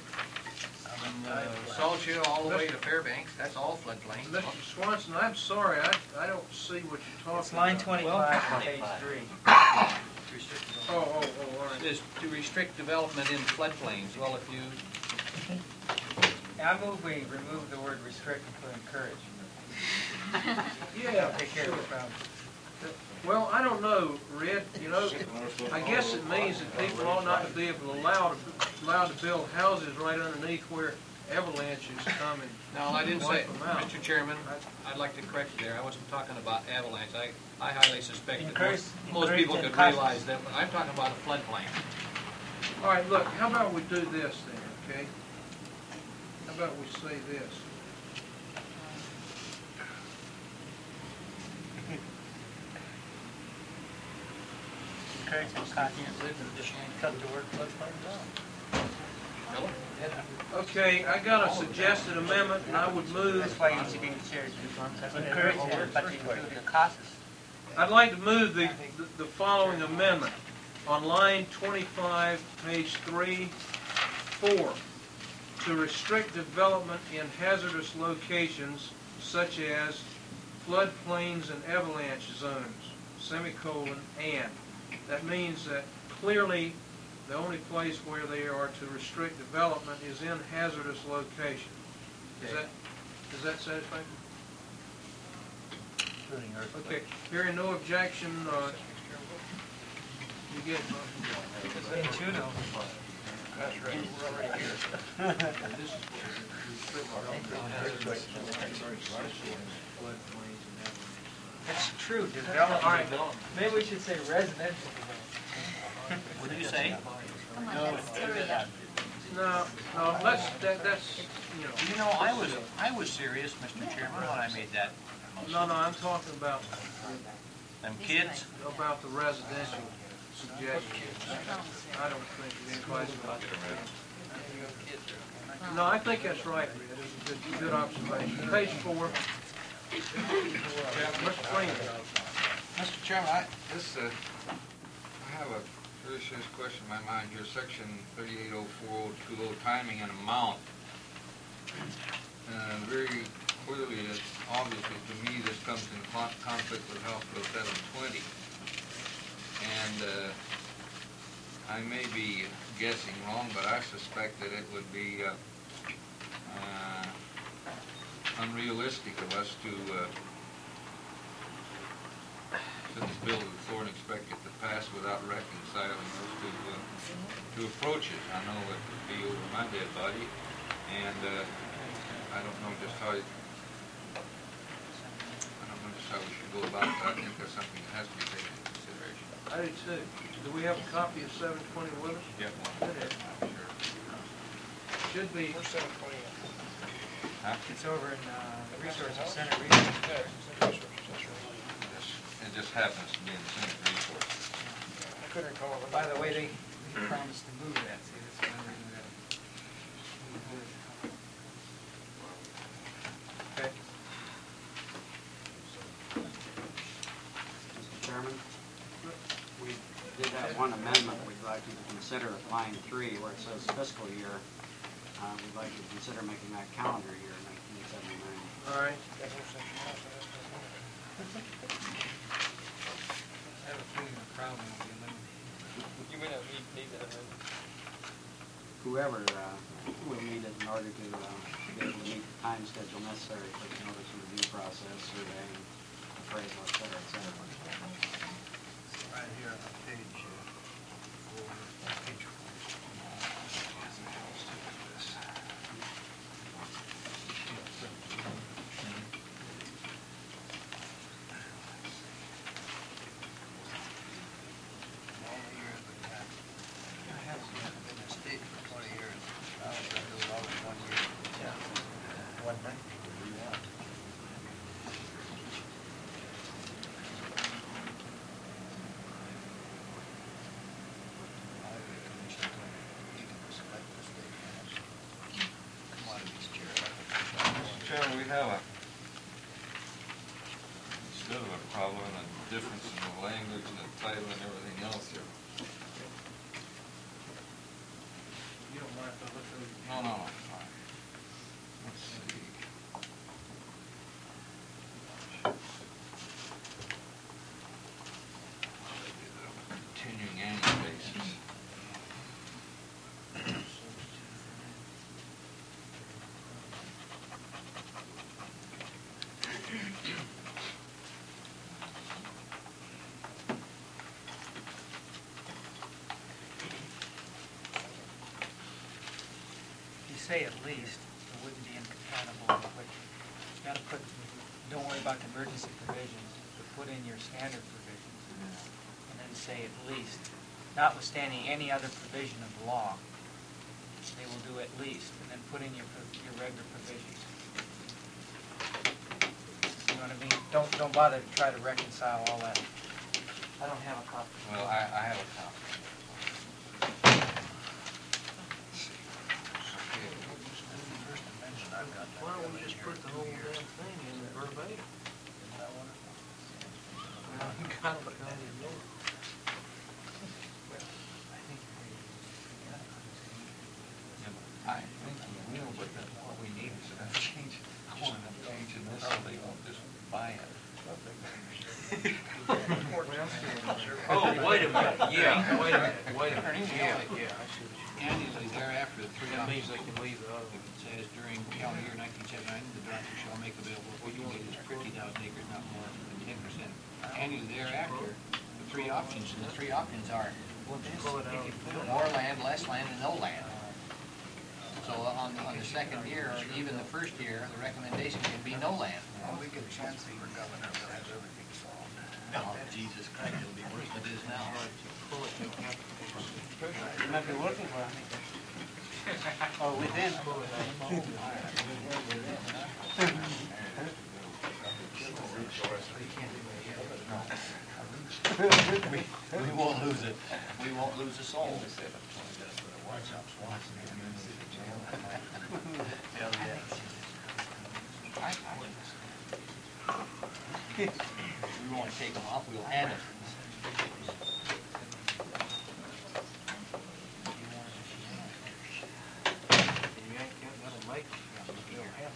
Salt Hill all the way to Fairbanks. That's all floodplain.
Mr. Swanson, I'm sorry, I don't see what you're talking about.
It's line 25, page 3.
Oh, all right.
Is to restrict development in floodplains. Well, if you,
I move we remove the word restrict and put encourage.
Yeah,
That'll take care of the problem.
Well, I don't know, Red, you know, I guess it means that people ought not to be able to allowed to build houses right underneath where avalanches come and
No, I didn't say,
wipe them out.
Mr. Chairman, I'd like to correct you there. I wasn't talking about avalanche. I highly suspect that most people could realize that, but I'm talking about a floodplain.
All right, look, how about we do this then, okay? How about we say this?
Encourage some conscience, come to work, let's find out.
Miller?
Okay, I got a suggested amendment, and I would move,
That's why you should be in church. Encourage them, but you include the costs.
I'd like to move the following amendment on line 25, page 3, 4, to restrict development in hazardous locations such as floodplains and avalanche zones, semicolon, and. That means that clearly the only place where they are to restrict development is in hazardous locations. Is that satisfactory? Okay, hearing no objection, you get it, motion. That's right, we're already here. This is
It's true, development.
All right.
Maybe we should say residential
What did you say?
No, that's, you know.
You know, I was serious, Mr. Chairman, when I made that.
No, I'm talking about
Them kids?
the residential suggestions. I don't think anybody's about that. No, I think that's right, Red. It's a good observation. Page 4. Mr. Freeman.
Mr. Chairman, I have a very serious question in my mind here. Section 3804.020, timing and amount. Very clearly, obviously to me, this comes in conflict with House Bill 720. And I may be guessing wrong, but I suspect that it would be unrealistic of us to send this bill to the floor and expect it to pass without reconciling those two approaches. I know it would be over my dead body, and I don't know just how we should go about it. I think that's something that has to be taken into consideration.
I do too. Do we have a copy of 720 with us?
Yep.
Should be.
Huh?
It's over in the Resources Center. Resources.
It just happens to be in the Senate resource.
I couldn't recall. By the way, they promised to move that. See, that's one reason that. Okay.
Mr. Chairman, we did have one amendment we'd like you to consider at line 3 where it says fiscal year. We'd like you to consider making that calendar year 1979.
All right.
I have a feeling the problem will be eliminated.
You may not need that amendment.
Whoever will need it in order to be able to meet the time schedule necessary for the notice and review process, surveying, appraisal, et cetera, et cetera.
Right here on page 4. Page 4.
Chairman, we have instead of a problem, a difference in the language and the title and everything else here.
You don't mind if I look over?
No, fine. Let's see. Continuing annual basis.
say at least, it wouldn't be incompatible with what, you gotta put, don't worry about the emergency provisions, but put in your standard provisions, and then say at least, notwithstanding any other provision of the law, they will do at least, and then put in your regular provisions. You know what I mean? Don't bother to try to reconcile all that. I don't have a copy.
Well, I have a copy.
Why don't we just put the whole damn thing in verbatim? Well, you got it,
I think we will, but that's what we need is to change it. I want them changing this so they won't just buy it.
Oh, wait a minute, yeah, wait a minute, yeah, I see what you mean.
Annually thereafter, the three
That means
options,
they can leave the other
if
one.
it says during calendar year 1979, the director shall make available what you need is 50,000 acres, not more than 10%. Annually thereafter, the three options, and the three options are more land, less land, and no land. So on the second year, or even the first year, the recommendation can be no land.
Well, we get a chance for governor to have everything solved.
Oh, Jesus Christ, it'll be worse than it is now.
You might be working for it. Or within.
We won't lose it. We won't lose a soul. We won't take them off, we'll add them.
You ain't gonna make it. You'll have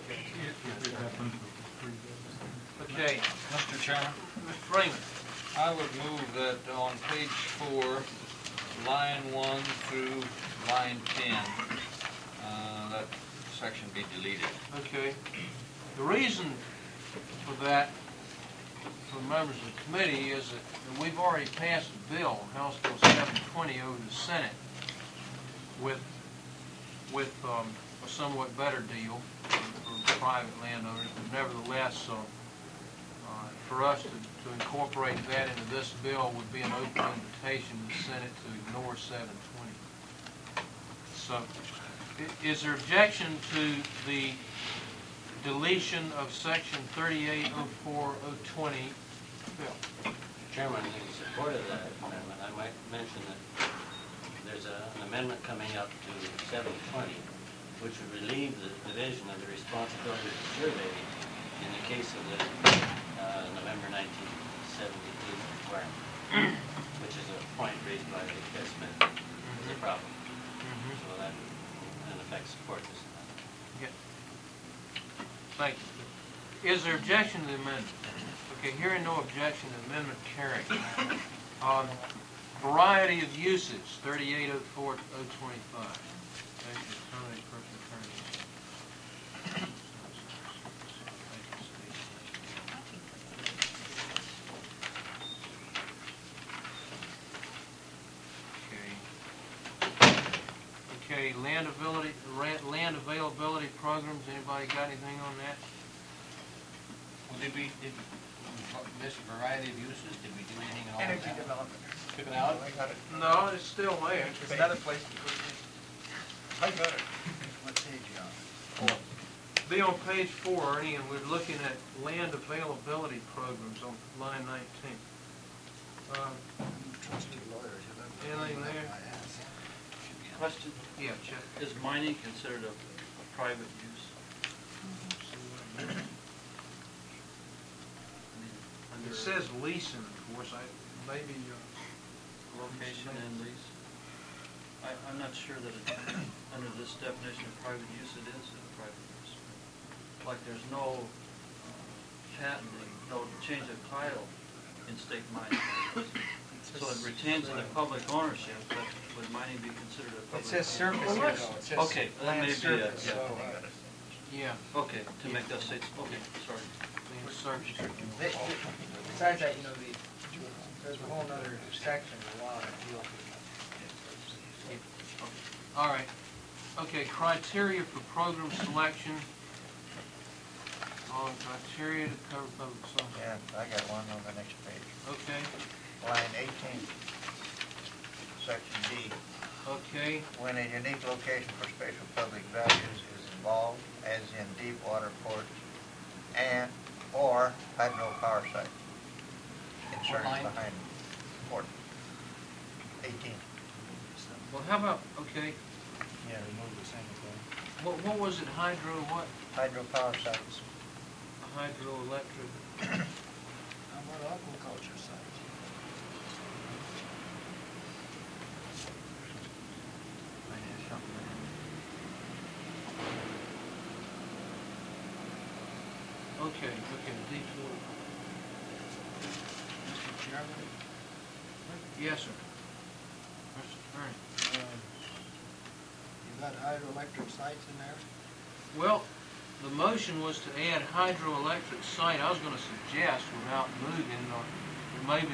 to. Okay,
Mr. Chairman,
Mr. Freeman.
I would move that on page 4, line 1 through line 10, that section be deleted.
Okay. The reason for that, for members of the committee, is that we've already passed a bill, House Bill 720, over the Senate with a somewhat better deal for private landowners, but nevertheless, for us to incorporate that into this bill would be an open invitation to the Senate to ignore 720. So, is there objection to the deletion of section 3804.020 bill?
Chairman, in support of that amendment, I might mention that there's an amendment coming up to 720, which would relieve the division of the responsibility of the survey in the case of the November 1978 requirement, which is a point raised by Ted Smith as a problem. So that, in effect, supports this amendment.
Yeah. Thank you. Is there objection to the amendment? Okay, hearing no objection, the amendment carried. Variety of uses, 3804.025. Okay, land availability programs, anybody got anything on that?
Well, did this variety of uses, did we do anything at all?
Energy development.
Took it out?
I got it.
No, it's still there.
There's another place to put it in. I got it.
What page you on?
Be on page 4, Ernie, and we're looking at land availability programs on line 19.
Trusted lawyers.
Anything there?
Question,
Yeah, check.
is mining considered a private use?
It says leasing, of course, maybe,
Location and lease? I'm not sure that under this definition of private use, it is a private use. Like there's no patenting, no change of title in state mining. So it retains the public ownership, but would mining be considered a public?
It says surface here, though. It says
Okay, that
land
may be it,
surface.
yeah.
yeah,
Okay, to make that state, okay, sorry.
land search.
Besides that, there's a whole other section of the law that deals with
All right. Okay, criteria for program selection. On criteria to cover public selection.
Yeah, I got one on the next page.
Okay,
Line 18, section D.
okay,
When a unique location for special public values is involved, as in deep water ports and/or hydropower site. Inserted
line?
behind port. 18.
well, how about, okay,
Yeah, remove the single thing.
what was it, hydro, what?
Hydropower sites.
Hydroelectric,
How about aquaculture sites?
okay, deep water.
Mr. Chairman,
Yes, sir. Mr. Attorney.
you got hydroelectric sites in there?
Well, the motion was to add hydroelectric site. I was gonna suggest, without moving, or maybe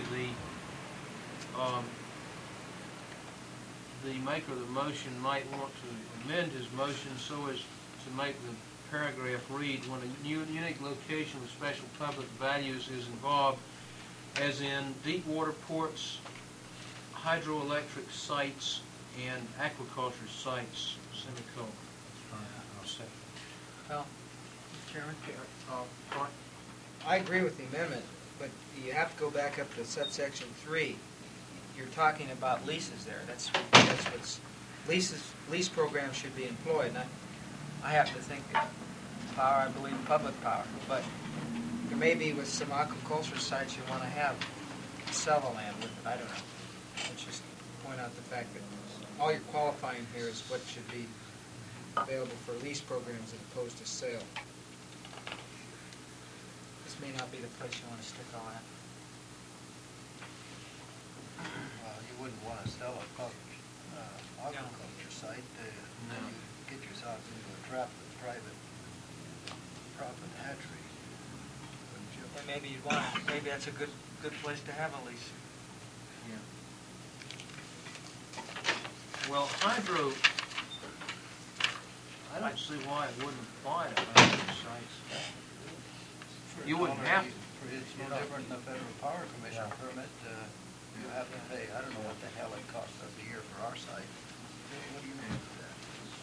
the maker of the motion might want to amend his motion so as to make the paragraph read, when a unique location with special public values is involved, as in deep water ports, hydroelectric sites, and aquaculture sites, semicolon.
I'll say.
Well, Mr. Chairman,
Fine.
I agree with the amendment, but you have to go back up to subsection 3. You're talking about leases there. That's what's, lease programs should be employed. And I happen to think that power, I believe public power, but there may be with some aquaculture sites you want to have, sell the land with it, I don't know. Let's just point out the fact that all you're qualifying here is what should be available for lease programs as opposed to sale. This may not be the place you want to stick all that.
Well, you wouldn't want to sell a public aquaculture site.
No.
You get yourself into a trap with private profit hatchery, wouldn't you?
And maybe you'd want, maybe that's a good place to have a lease.
Well, hydro, I don't see why it wouldn't apply to hydro sites. You wouldn't have to.
It's no different than the Federal Power Commission permit. You have to pay, I don't know what the hell it costs us a year for our site. What do you mean with that?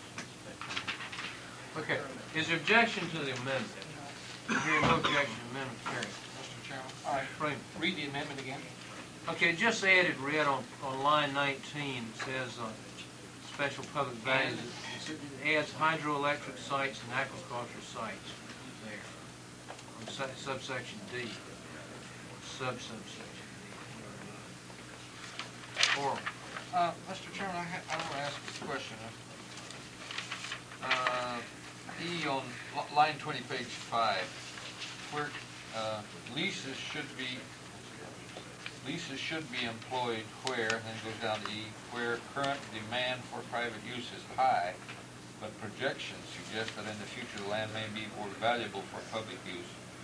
Okay, is there objection to the amendment? Hearing no objection, amendment carried.
Mr. Chairman, all right,
Freeman.
read the amendment again.
Okay, just added red on line 19, says special public values. It adds hydroelectric sites and aquaculture sites there, on subsection D, subsection D. Oral.
Mr. Chairman, I want to ask a question. E on line 20, page 5, where leases should be employed where, then goes down to E, where current demand for private use is high, but projections suggest that in the future the land may be more valuable for public use.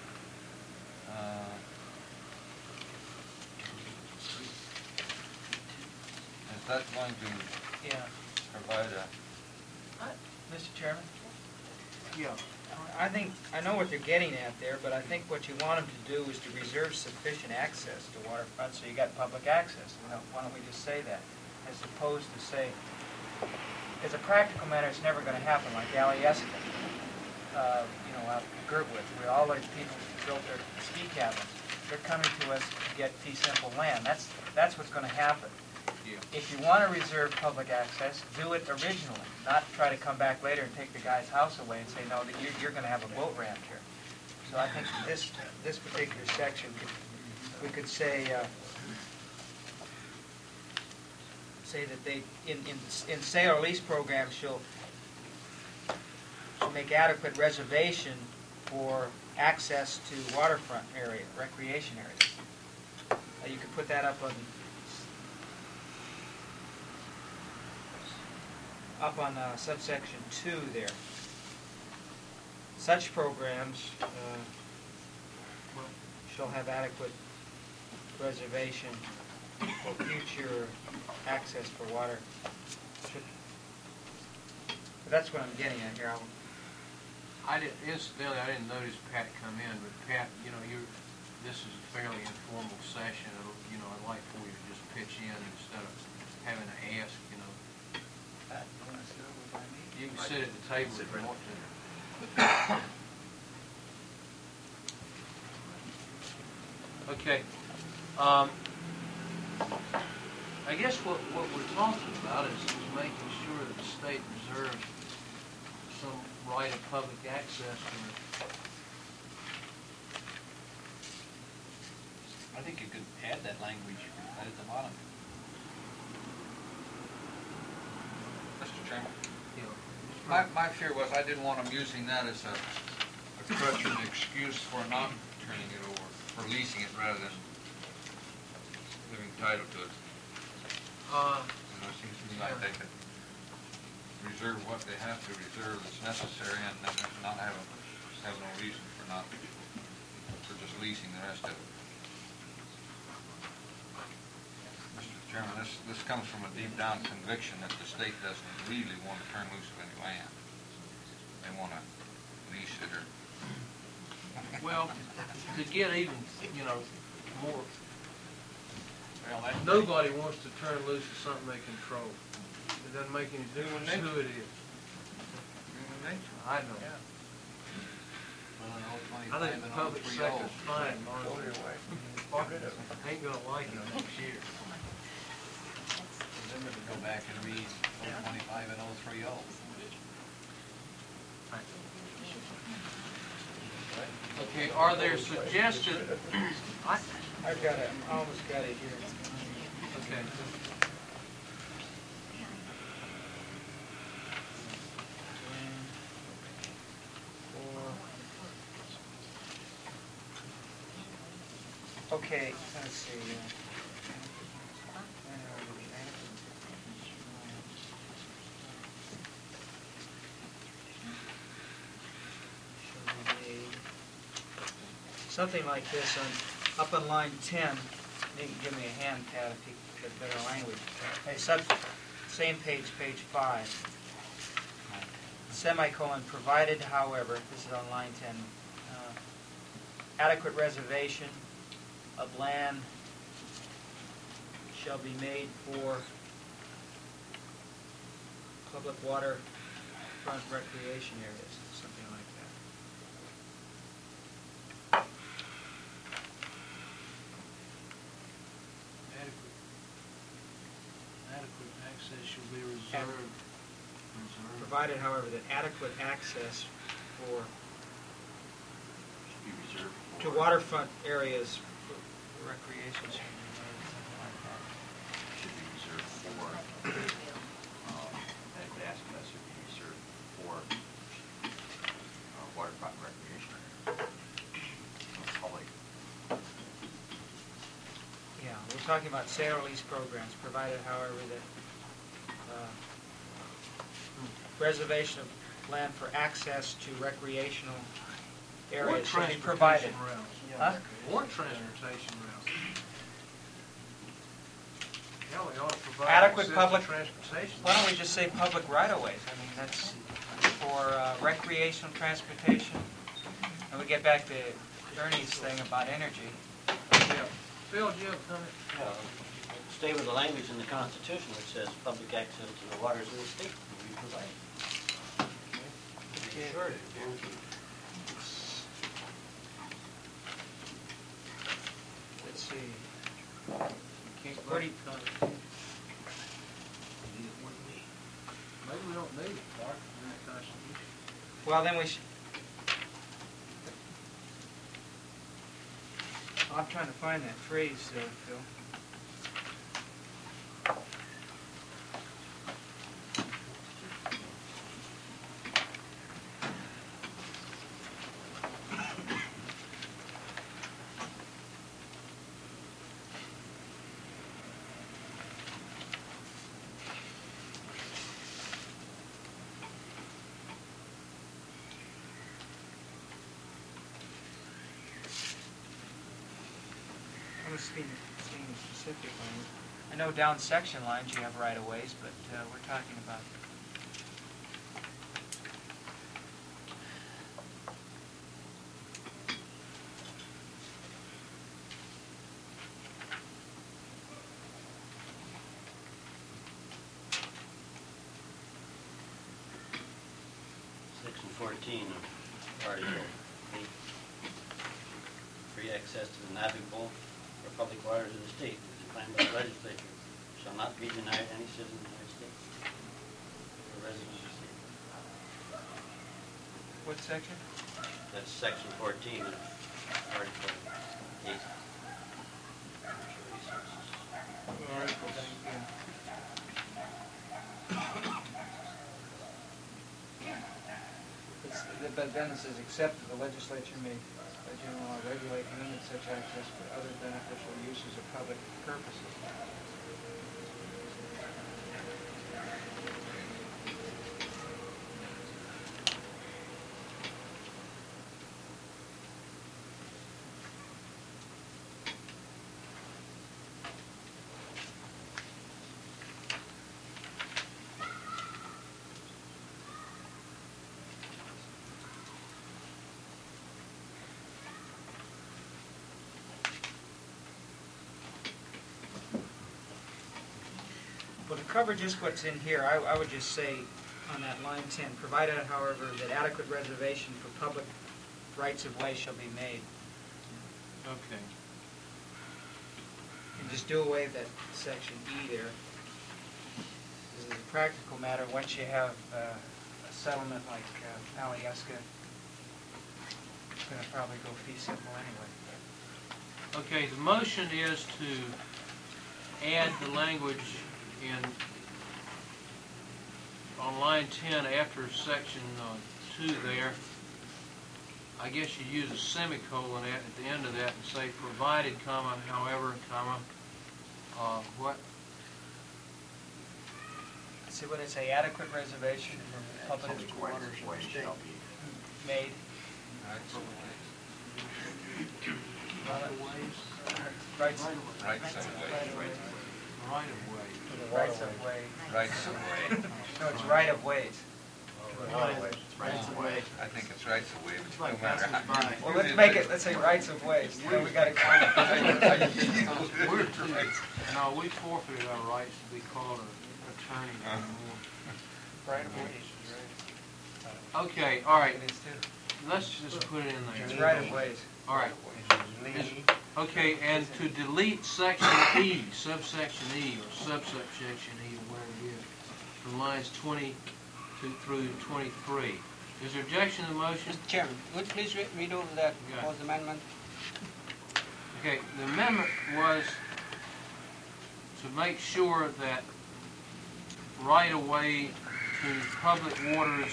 Is that going to
Yeah.
provide a...
Mr. Chairman?
Yeah.
I know what they're getting at there, but I think what you want them to do is to reserve sufficient access to waterfront, so you got public access. Why don't we just say that, as opposed to say, as a practical matter, it's never going to happen, like Alyeska, out in Girdwood, where all those people built their ski cabins. They're coming to us to get fee simple land. That's what's going to happen.
Yeah.
If you want to reserve public access, do it originally, not try to come back later and take the guy's house away and say, no, that you're going to have a boat ramp here. So I think this particular section, we could say that they, in sale or lease programs, shall make adequate reservation for access to waterfront area, recreation areas. You could put that up on subsection 2 there. Such programs shall have adequate reservation for future access for water. That's what I'm getting at here.
Incidentally, I didn't notice Pat come in, but Pat, you know, this is a fairly informal session. You know, I'd like for you to just pitch in instead of having to ask, you know.
Pat, you wanna sit over by me?
You can sit at the table if you want to. Okay. I guess what we're talking about is making sure that the state reserves some right of public access to it.
I think you could add that language right at the bottom.
Mr. Chairman,
You know.
my fear was I didn't want them using that as a crutch and excuse for not turning it over, for leasing it rather than giving title to it. You know, it seems to me like they could reserve what they have to reserve that's necessary and then not have no reason for just leasing the rest of it. Mr. Chairman, this comes from a deep down conviction that the state doesn't really want to turn loose of any land. They want to lease it or...
Well, to get even, you know, more,
Well, that's
nobody wants to turn loose of something they control. It doesn't make any difference who it is. I know.
Yeah. Well, an old
I
25
think
and
the
old
public
3
sector's
old.
fine,
Go
Mark.
your way.
Ain't gonna like it next year.
Then we could go back and read old 25 and old 3 old.
Okay, are there suggested,
I've got it, I almost got it here.
okay.
Okay, let's see. Something like this up on line 10. You can give me a hand, Pat, if you get better language. Hey, same page, page 5. Semicolon, provided, however, this is on line 10, adequate reservation of land shall be made for public water front recreation areas, something like that.
Adequate access shall be reserved.
Provided, however, that adequate access for
Should be reserved for...
to waterfront areas for recreation.
Should be reserved for, adequate access should be reserved for waterfront recreation area. Public.
Yeah, we're talking about sale or lease programs, provided, however, that reservation of land for access to recreational areas should be provided. Huh?
Or transportation routes. Yeah, we ought to provide
Adequate
access
public-
to transportation.
Why don't we just say public right-of-ways? I mean, that's for recreational transportation. And we get back to Ernie's thing about energy.
Yeah. Phil, do you have a comment?
Stay with the language in the Constitution which says public access to the waters of the state will be provided.
Sure. Let's see. Where do you-
Maybe we don't need it, Mark, in the Constitution.
Well, then we should... I'm trying to find that phrase, Phil. I was speaking specifically. I know down section lines you have right-of-ways, but we're talking about
14 of Article 8. Free access to the navigable or public waters of the state as defined by the legislature shall not be denied any citizen of the United States or resident of the state.
What section?
That's section 14 of Article 8. Natural resources.
But then it says, except that the legislature may, by general law, regulate and limit such access for other beneficial uses or public purposes. Well, to cover just what's in here, I would just say on that line 10, provided, however, that adequate reservation for public rights of way shall be made.
Okay.
And just do away with that section E there. This is a practical matter. Once you have a settlement like Alyeska, it's going to probably go fee simple anyway.
Okay, the motion is to add the language on line 10 after section 2 there. I guess you use a semicolon at the end of that and say provided, comma, however, comma, what?
See what it say, adequate reservation for public
Public rights of way shall be.
made. Rights of
Rights of way.
Right of way.
Rights of way.
Rights of way.
No, it's right of ways.
Rights of way.
I think it's rights of way, but
It's
no
like
matter
passers
how.
by.
Well, let's make it, let's say rights of ways. Then we got to
No, we forfeited our rights to be called an attorney anymore.
Right of ways.
Okay, all right,
It is too.
let's just put it in
It's
there.
right of ways.
All right. Okay, and to delete section E, subsection E, or subsection E, or whatever it is, from lines 20 through 23. Is there objection to the motion?
Mr. Chairman, would you please read over that
Yeah.
proposed amendment?
Okay, the amendment was to make sure that right-of-way to public waters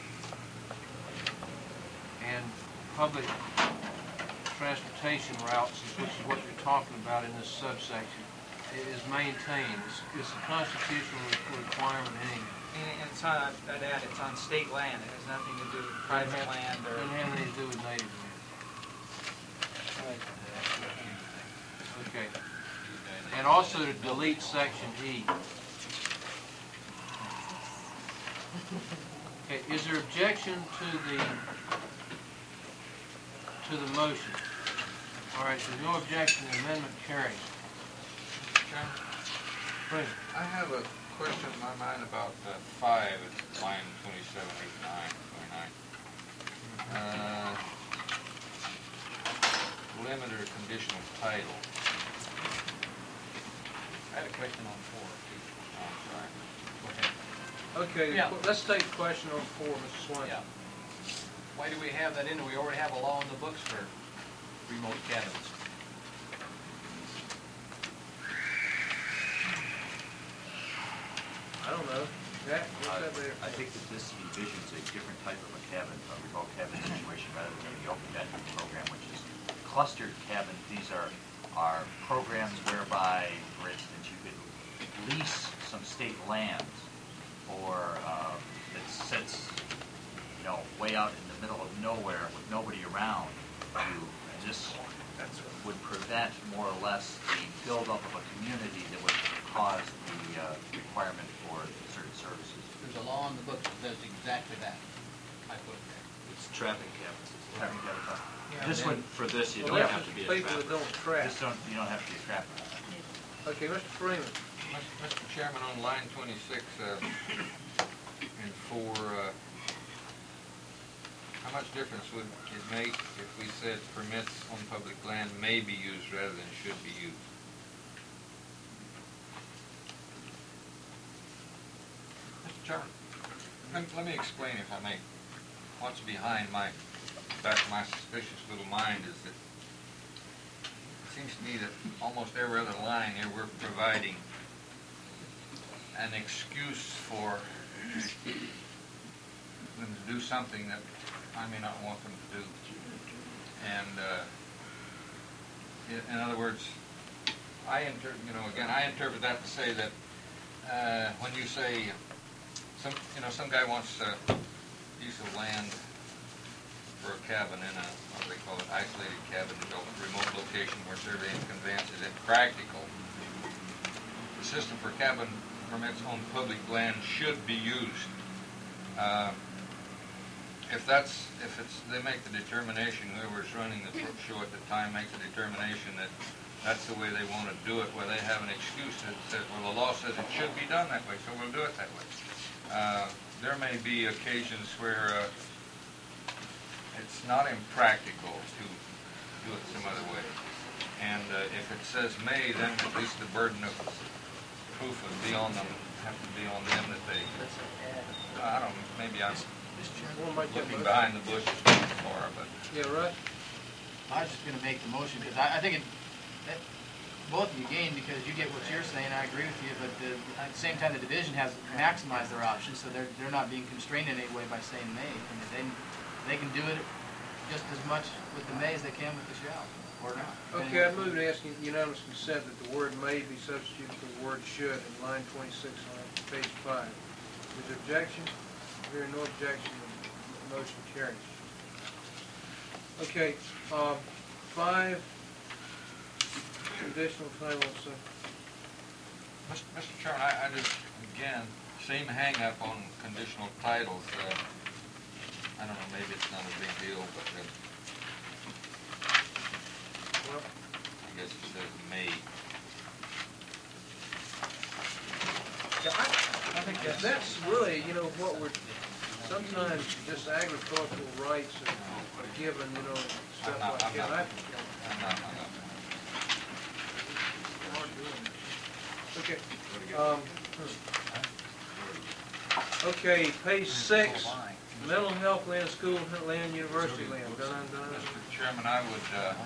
and public transportation routes, which is what you're talking about in this subsection, is maintained. It's a constitutional requirement anyway.
And it's on, I'd add, it's on state land. It has nothing to do with private land or...
Doesn't have anything to do with native land. Okay. And also to delete section E. Okay, is there objection to the motion? All right, there's no objection, the amendment carries. Please.
I have a question in my mind about 5, it's line 27, 29. Limit or conditional title.
I had a question on 4.
Oh, I'm sorry.
Go ahead.
Okay,
Yeah.
let's take question on 4, Mr. Swain.
Yeah. Why do we have that in there? We already have a law in the books for remote cabins.
I don't know. Jack, what's that there?
I think that this envisions a different type of a cabin, a remote cabin situation, rather than the open venture program, which is clustered cabins. These are programs whereby, for instance, you could lease some state land or that sits, way out in the middle of nowhere with nobody around you. And this would prevent more or less the buildup of a community that would cause the requirement for certain services.
There's a law in the books that does exactly that. I put it there.
It's traffic cabins. Traffic cabins.
Yeah.
This one, for this, you
Well,
don't
that's
have to be a
people that
trapper.
don't trap.
You don't have to be a trapper.
Okay, Mr. Freeman.
Mr. Chairman, on line 26 and 4, much difference would it make if we said permits on public land may be used rather than should be used? Mr. Chairman, let me explain, if I may. What's behind back of my suspicious little mind is that it seems to me that almost every other line here we're providing an excuse for them to do something that I may not want them to do. And in other words, I interpret that to say that when you say some guy wants a piece of land for a cabin in a, what do they call it, isolated cabin in a remote location where surveying and conveyance is impractical. The system for cabin permits on public land should be used. They make the determination, whoever's running the show at the time makes the determination that that's the way they want to do it, where they have an excuse that says, well, the law says it should be done that way, so we'll do it that way. There may be occasions where it's not impractical to do it some other way. And if it says may, then at least the burden of proof would be on them, have to be on them that they, I don't know, maybe I'm looking behind the bushes too far, but.
Yeah, right.
I was just going to make the motion because I think both of you gain because you get what you're saying. I agree with you, but at the same time, the division has maximized their options, so they're not being constrained in any way by saying may. I mean, they can do it just as much with the may as they can with the shall, or not.
Okay, I move to ask unanimous consent that the word may be substituted for the word should in line 26 on page 5. Is there objection? Hearing no objection, the motion carries. Okay, 5, conditional title. So,
Mr. Chairman, I just, again, same hang-up on conditional titles. I don't know, maybe it's not a big deal, but
well,
I guess it says may.
yeah, I think that's really, what we're, sometimes just agricultural rights are given, stuff like that.
I'm not hung up.
Okay. Okay, page 6, mental health land, school land, university land.
Mr. Chairman, I would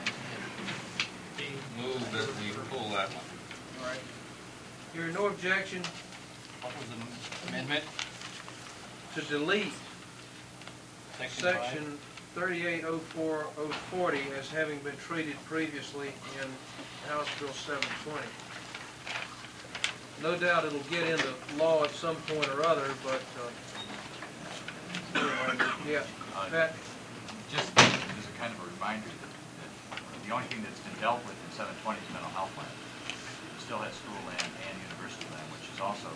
move that we pull that one.
All right. Hearing no objection.
What was the amendment?
To delete section 3804040 as having been treated previously in House Bill 720. No doubt it'll get into law at some point or other, but anyway, yeah. Pat?
Just as a kind of a reminder that the only thing that's been dealt with in 720 is mental health land. It still has school land and university land, which is also,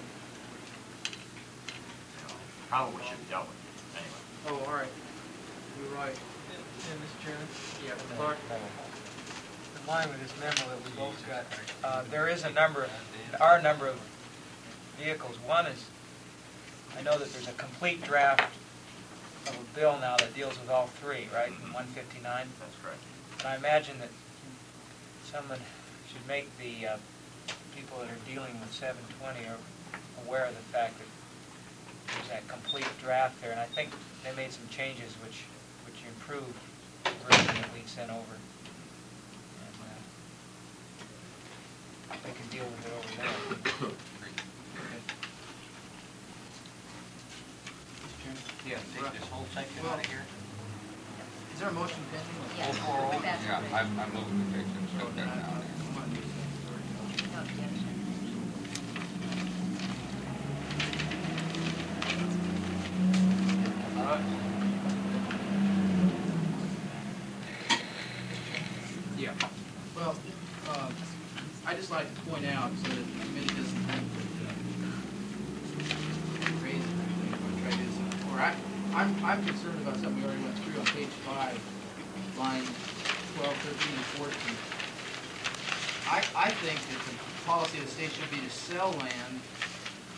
probably should be dealt with anyway.
Oh, all right. You're right.
Yeah, Mr. Chairman?
Yeah, Clark?
In line with this memo that we both got, there are a number of vehicles. One is, I know that there's a complete draft of a bill now that deals with all three, right, in 159?
That's correct.
And I imagine that someone should make the people that are dealing with 720 are aware of the fact that there's that complete draft there, and I think they made some changes which improved the version that we sent over. And they can deal with it over there.
Yeah, take this whole section out of here.
Is there a motion pending?
Yeah, I move to take them, so that down.
Yeah.
Well, I'd just like to point out so that the committee doesn't think that crazy or anything, if I tried to do this before. I'm concerned about something we already went through on page 5, line 12, 13, and 14. I think that the policy of the state should be to sell land,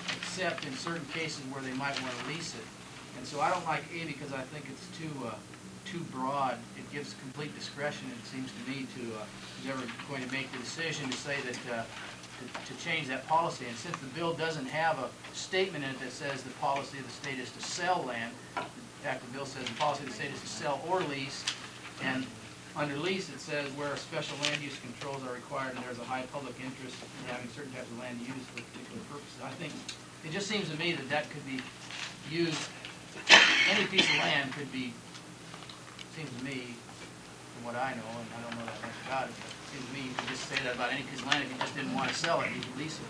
except in certain cases where they might want to lease it. And so I don't like A because I think it's too too broad. It gives complete discretion, it seems to me, to whoever going to make the decision to say that, to change that policy. And since the bill doesn't have a statement in it that says the policy of the state is to sell land, in fact, the bill says the policy of the state is to sell or lease, and under lease it says where special land use controls are required and there's a high public interest in having certain types of land used for particular purposes. I think, it just seems to me that that could be used, any piece of land could be, seems to me, from what I know, and I don't know that much about it, but it seems to me you could just say that about any piece of land. If you just didn't want to sell it, you could lease it.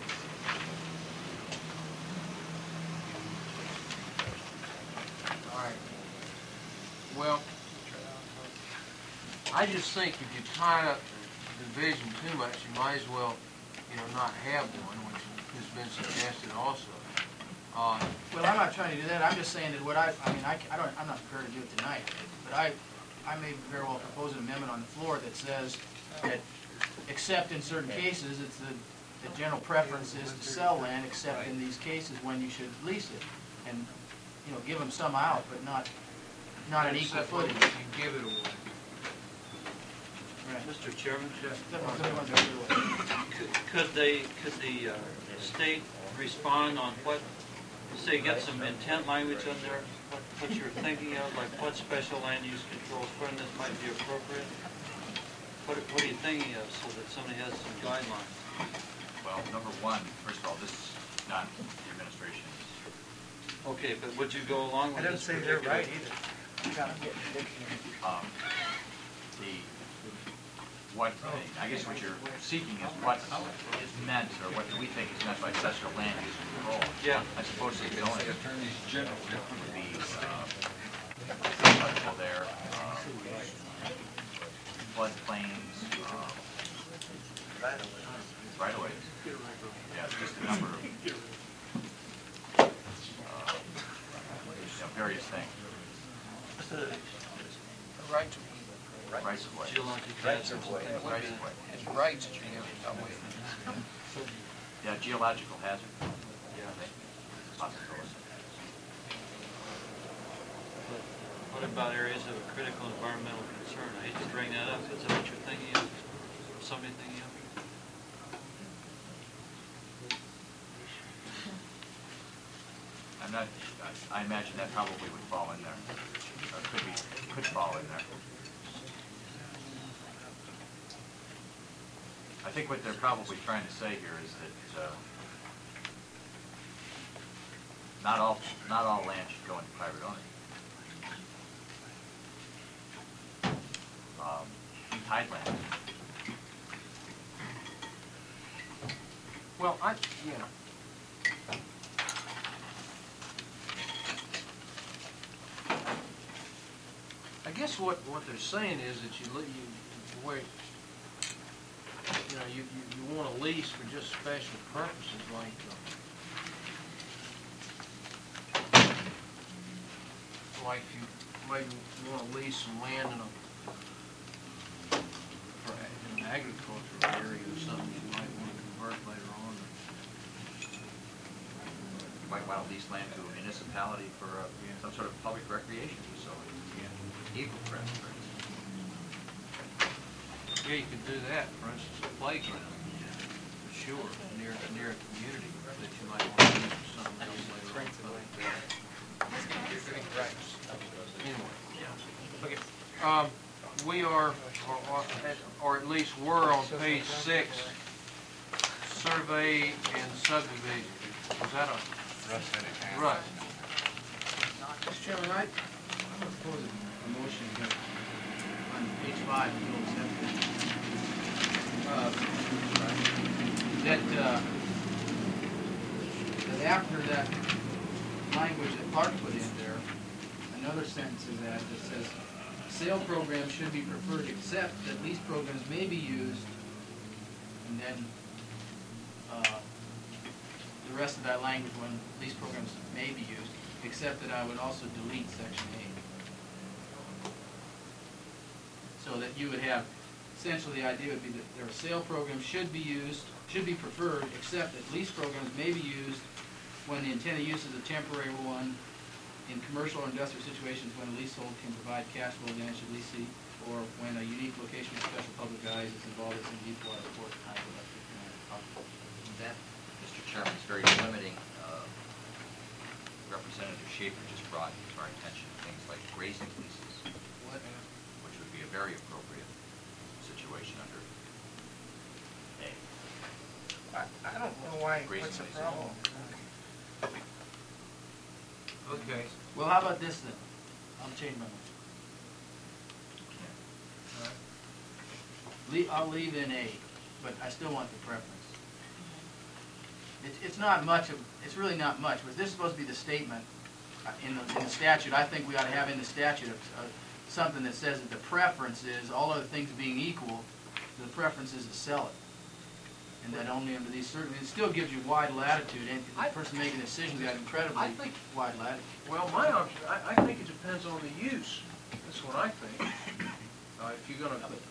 All right. Well, I just think if you tie up division too much, you might as well, not have one, which has been suggested also.
Well, I'm not trying to do that. I'm just saying that I'm not prepared to do it tonight, but I may very well propose an amendment on the floor that says that, except in certain cases, it's the general preference is to sell land, except in these cases when you should lease it, and give them some out, but not an equal
Except when
footing.
you give it away.
Right.
Mr. Chairman,
Right.
could the state respond on what, say, get some intent language on there, what you're thinking of, like what special land use controls, when this might be appropriate? What are you thinking of, so that somebody has some guidelines?
Well, number one, first of all, this is not the administration's.
Okay, but would you go along with this particular?
either.
I guess what you're seeking is what is meant, or what we think is meant by special land use control.
Yeah.
I suppose the zoning
The attorney's general.
would be, applicable there, floodplains, right-of-ways. Yeah, it's just a number of, various things.
Right.
Rights of way.
Geologic hazards and things like
Rights
that.
of way.
It's rights that you have to come with.
Yeah, geological hazard.
Yeah.
Possibility.
What about areas of critical environmental concern? I hate to bring that up. Is that what you're thinking of? Or somebody thinking of?
I'm not, I imagine that probably would fall in there, or could fall in there. I think what they're probably trying to say here is that, not all land should go into private ownership. Tideland.
Well, I guess what they're saying is that you want to lease for just special purposes, like you maybe want to lease some land in an agricultural area or something you might want to convert later on.
You might want to lease land to a municipality for some sort of public recreation facility. Eagle Crest, for instance.
Yeah, you could do that, for instance, a playground, for sure, near a community that you might want to use for something else later on. Anyway, we are, or at least were on page 6, survey and subdivision. Was that a? Russ.
Mr. Chairman, I'm going to propose a motion here on page 5, if you'll accept it. That after that language that Clark put in there, another sentence is added that says, sale programs should be preferred except that lease programs may be used, and then the rest of that language when lease programs may be used, except that I would also delete section 8. So that you would have, essentially the idea would be that their sale programs should be preferred, except that lease programs may be used when the intended use is a temporary one, in commercial or industrial situations when a leasehold can provide cash flow advantage to leasee, or when a unique location of special public value is involved in deep water port hydroelectric.
That, Mr. Chairman, is very limiting. Representative Schaefer just brought to our attention things like grazing leases, which would be a very appropriate situation under A.
I don't know why,
Grazing
what's the
leases.
problem?
Okay.
Well, how about this then? I'll change my mind. I'll leave in A, but I still want the preference. It's not much of, it's really not much, but this is supposed to be the statement in the statute. I think we ought to have in the statute something that says that the preference is, all other things being equal, the preference is to sell it. And that only under these certain, it still gives you wide latitude, and the person making the decision's got incredibly wide latitude.
Well, my option, I think it depends on the use. That's what I think. If you're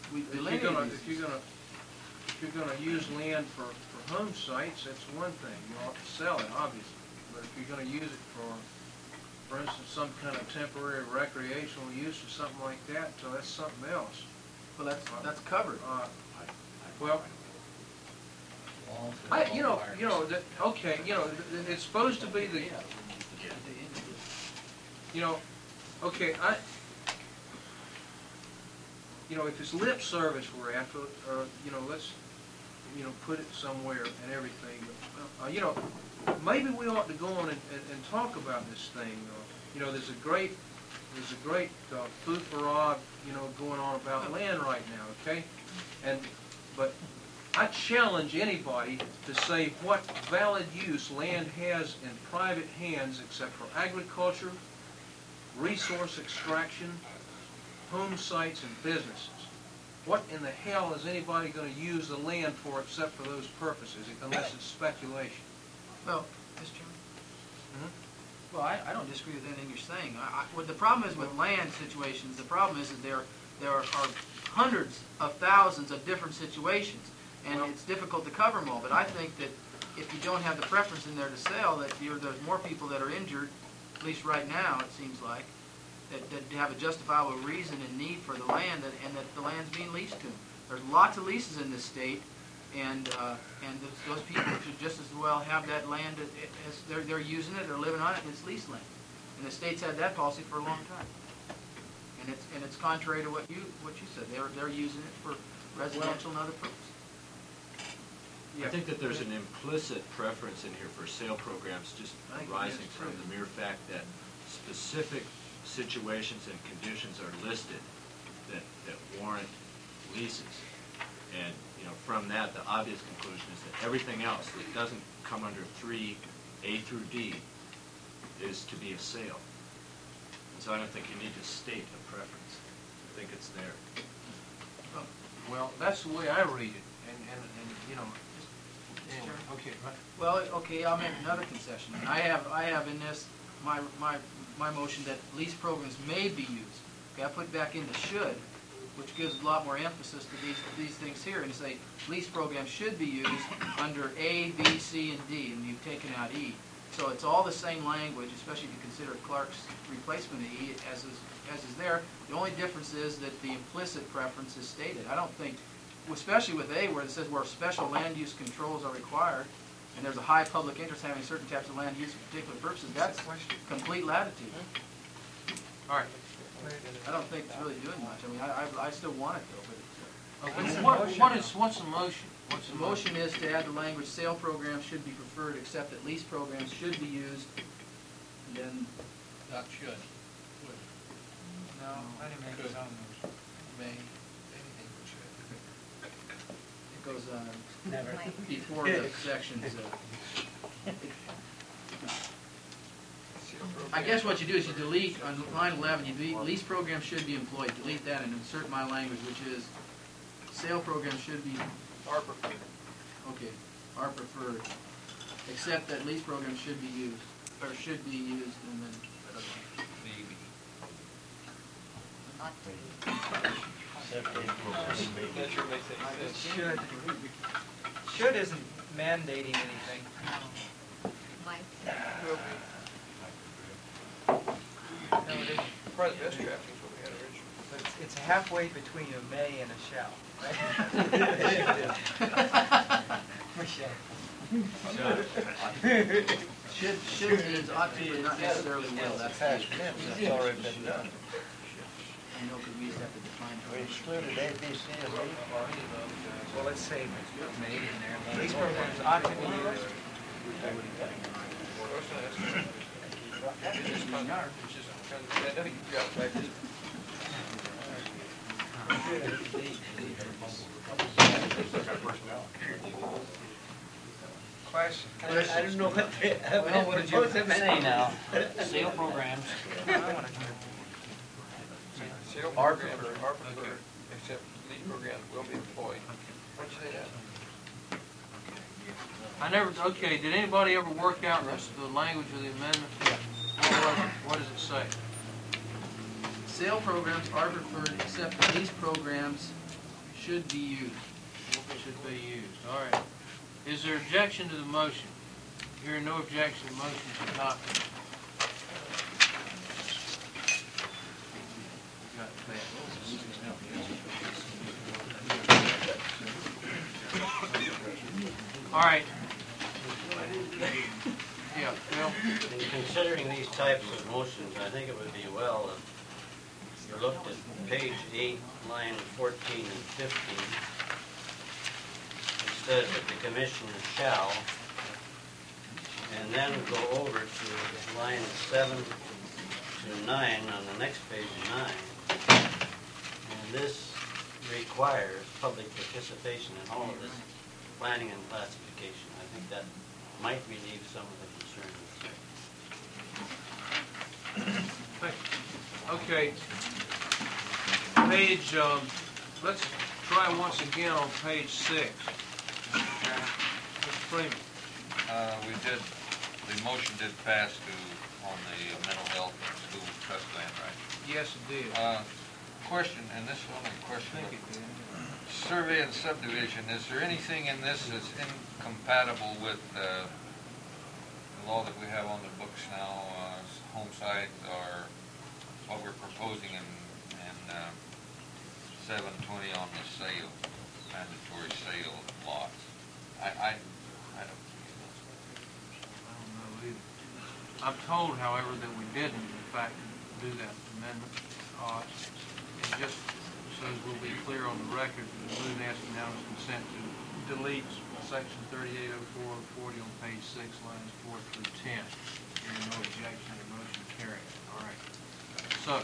gonna use land for home sites, that's one thing. You ought to sell it, obviously. But if you're gonna use it for instance, some kind of temporary recreational use or something like that, so that's something else.
Well, that's covered.
Well, okay, it's supposed to be the, okay, if it's lip service we're after, let's, put it somewhere and everything. But, maybe we ought to go on and talk about this thing. There's a great food-for-thought, going on about land right now, okay? But I challenge anybody to say what valid use land has in private hands except for agriculture, resource extraction, home sites, and businesses. What in the hell is anybody going to use the land for except for those purposes, unless it's speculation?
Well, Mr. Chairman? Well, I don't disagree with anything you're saying. What the problem is with land situations, the problem is that there are hundreds of thousands of different situations, and it's difficult to cover them all. But I think that if you don't have the preference in there to sell, that there's more people that are injured, at least right now, it seems like, that have a justifiable reason and need for the land, and that the land's being leased to them. There's lots of leases in this state, and those people should just as well have that land as they're using it, they're living on it, and it's leased land. And the state's had that policy for a long time. And it's contrary to what you said. They're using it for residential and other purposes.
I think that there's an implicit preference in here for sale programs just arising from the mere fact that specific situations and conditions are listed that warrant leases. And from that, the obvious conclusion is that everything else that doesn't come under 3A through D is to be a sale. And so I don't think you need to state a preference. I think it's there.
Well, that's the way I read it, okay.
Well, okay, I'll make another concession. I have in this my motion that lease programs may be used. Okay, I put back in the should, which gives a lot more emphasis to these things here, and say lease programs should be used under A, B, C, and D, and you've taken out E. So it's all the same language, especially if you consider Clark's replacement of E as is there. The only difference is that the implicit preference is stated. I don't think, especially with A, where it says where special land use controls are required, and there's a high public interest having certain types of land use for particular purposes, that's complete latitude.
All right.
I don't think it's really doing much. I mean, I still want it though, but it's,
What's the motion?
the motion is to add the language, sale programs should be preferred, except that lease programs should be used, and then,
Not should.
No, I didn't make his own motion.
May. Anything but should.
it goes on
Never.
before the sections. I guess what you do is you delete, on line 11, you delete, lease programs should be employed, delete that and insert my language, which is, sale programs should be,
Are preferred.
okay, are preferred, except that lease programs should be used, or should be used, and then,
Maybe.
That sure makes any sense. Should isn't mandating anything.
Mike?
Probably the best draft is what we had originally.
But it's halfway between a may and a shall, right? Michelle.
Should means ought to, not necessarily will. That's
Past tense, it's already been done.
I know, because we used to have to define.
We excluded A, B, C, and D.
Well, let's say may in there. These programs ought to be used.
Question.
I don't know what did you
Say now, sale programs,
Sale programs are preferred, except these programs will be employed. What'd you say that? I never, okay, did anybody ever work out the language of the amendment? What does it say?
Sale programs are preferred, except that these programs should be used.
Should be used, all right. Is there objection to the motion? Hearing no objection, the motion is adopted. All right. Yeah, Bill?
in considering these types of motions, I think it would be well if you looked at page 8, line 14 and 15. It says that the commissioner shall, and then go over to line 7 to 9 on the next page, 9. And this requires public participation in all of this planning and classification. I think that might relieve some of the concerns.
Okay. Page, let's try once again on page 6. Mr. Freeman.
We did, the motion did pass on the mental health school trust plan, right?
Yes, it did.
Question, and this is only a question of survey and subdivision. Is there anything in this that's incompatible with the law that we have on the books now, home site, or what we're proposing in 720 on the sale, mandatory sale of lots? I don't
know either. I'm told, however, that we didn't, in fact, do that amendment. It just so as we'll be clear on the record, the Boone asks unanimous consent to delete section 3804 and 40 on page 6, lines 4 through 10. Hearing no objection, the motion carries. All right. So,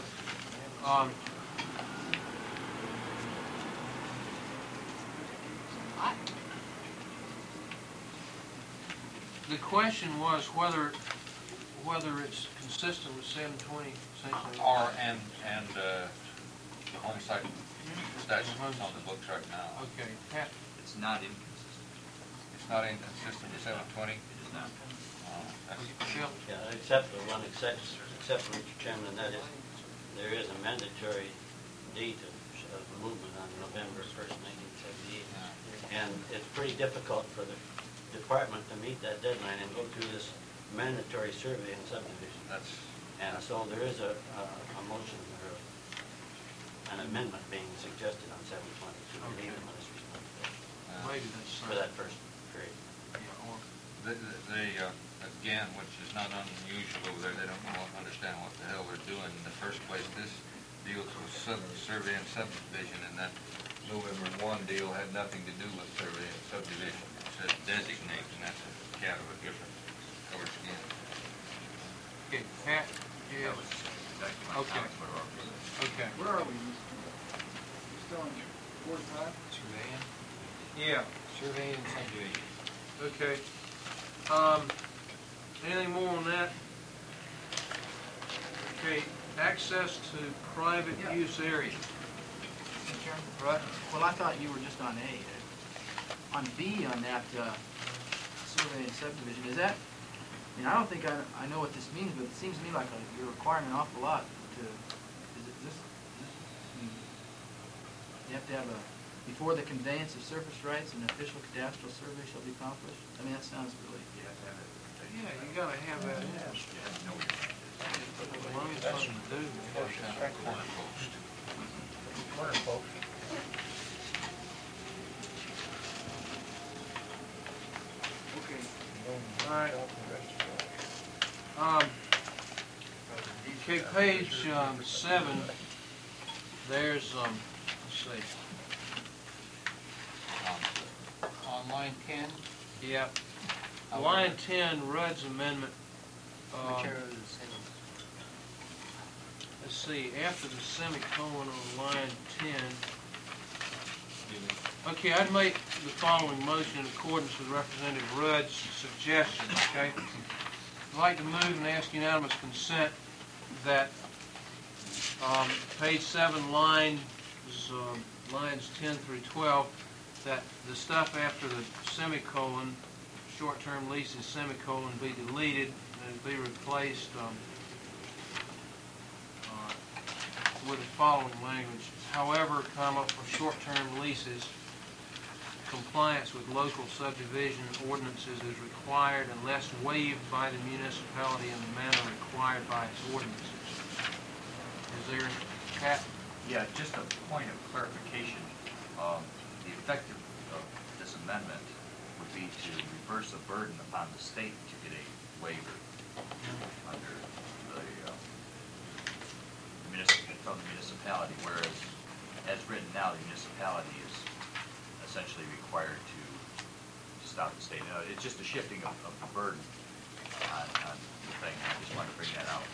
the question was whether it's consistent with 720 essentially.
and the home site statute that's on the books right now.
Okay, Pat.
It's not inconsistent.
It's not inconsistent with 720?
It is not.
Yeah, except for one exception, Mr. Chairman, and that is there is a mandatory date of movement on November 1st, 1978. And it's pretty difficult for the department to meet that deadline and go through this mandatory survey and subdivision. And so there is a motion or an amendment being suggested on 720 to relieve him of his responsibility
Maybe that's
for that first period.
Again, which is not unusual over there, they don't understand what the hell they're doing. In the first place, this deals with survey and subdivision, and that November 1 deal had nothing to do with survey and subdivision. It says designate, and that's a cat of a different color skin.
Okay, Pat. Yeah. Okay. Okay.
Where are we? Still on 45?
surveying,
Yeah.
surveying and subdivision.
Okay. Anything more on that? Okay, access to private use areas.
Right. Well, I thought you were just on A. On B, on that survey and subdivision, is that, I mean, I don't think I know what this means, but it seems to me like you're requiring an awful lot to, you have to have before the conveyance of surface rights, an official cadastral survey shall be accomplished? I mean, that sounds really...
Yeah, you gotta have that. Well, it's something to do.
Corner post.
Okay. All right. Okay, page 7, there's, let's see.
On line 10,
Yeah. Line 10, Rudd's amendment.
which are the same.
Let's see, after the semicolon on line 10. Okay, I'd make the following motion in accordance with Representative Rudd's suggestion, okay? I'd like to move and ask unanimous consent that page 7, lines 10 through 12, that the stuff after the semicolon, short-term leases semicolon, be deleted and be replaced with the following language. However, comma, for short-term leases, compliance with local subdivision ordinances is required unless waived by the municipality in the manner required by its ordinances. Is there, Pat?
Yeah, just a point of clarification. The effect of this amendment would be to reverse the burden upon the state to get a waiver under from the municipality, whereas as written now, the municipality is essentially required to stop the state. It's just a shifting of the burden on the thing. I just wanted to bring that out.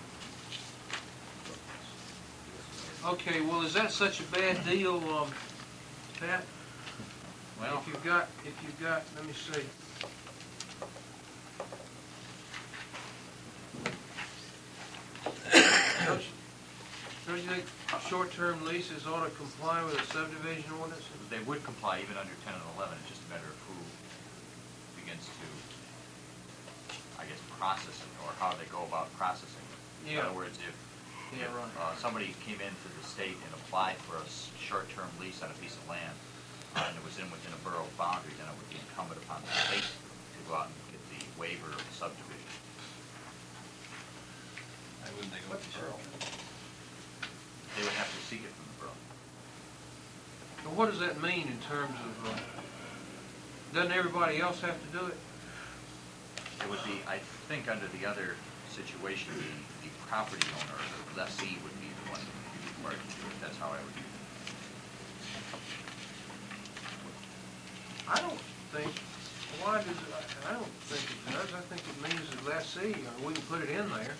Okay, well, is that such a bad deal, Pat?
Well,
If you've got, let me see. Don't you think short-term leases ought to comply with the subdivision ordinance?
they would comply even under 10 and 11. It's just a matter of who begins to, I guess, process it, or how they go about processing it. In
Yeah.
other words, if
Right.
somebody came into the state and applied for a short-term lease on a piece of land, and it was within a borough boundary, then it would be incumbent upon the state to go out and get the waiver of the subdivision.
Why wouldn't they go to the borough?
They would have to seek it from the borough.
But what does that mean in terms of, doesn't everybody else have to do it?
It would be, I think, under the other situation, the property owner, or the lessee, would be the one required to do it. That's how I would do it.
I don't think, I don't think it does. I think it means the lessee, or we can put it in there.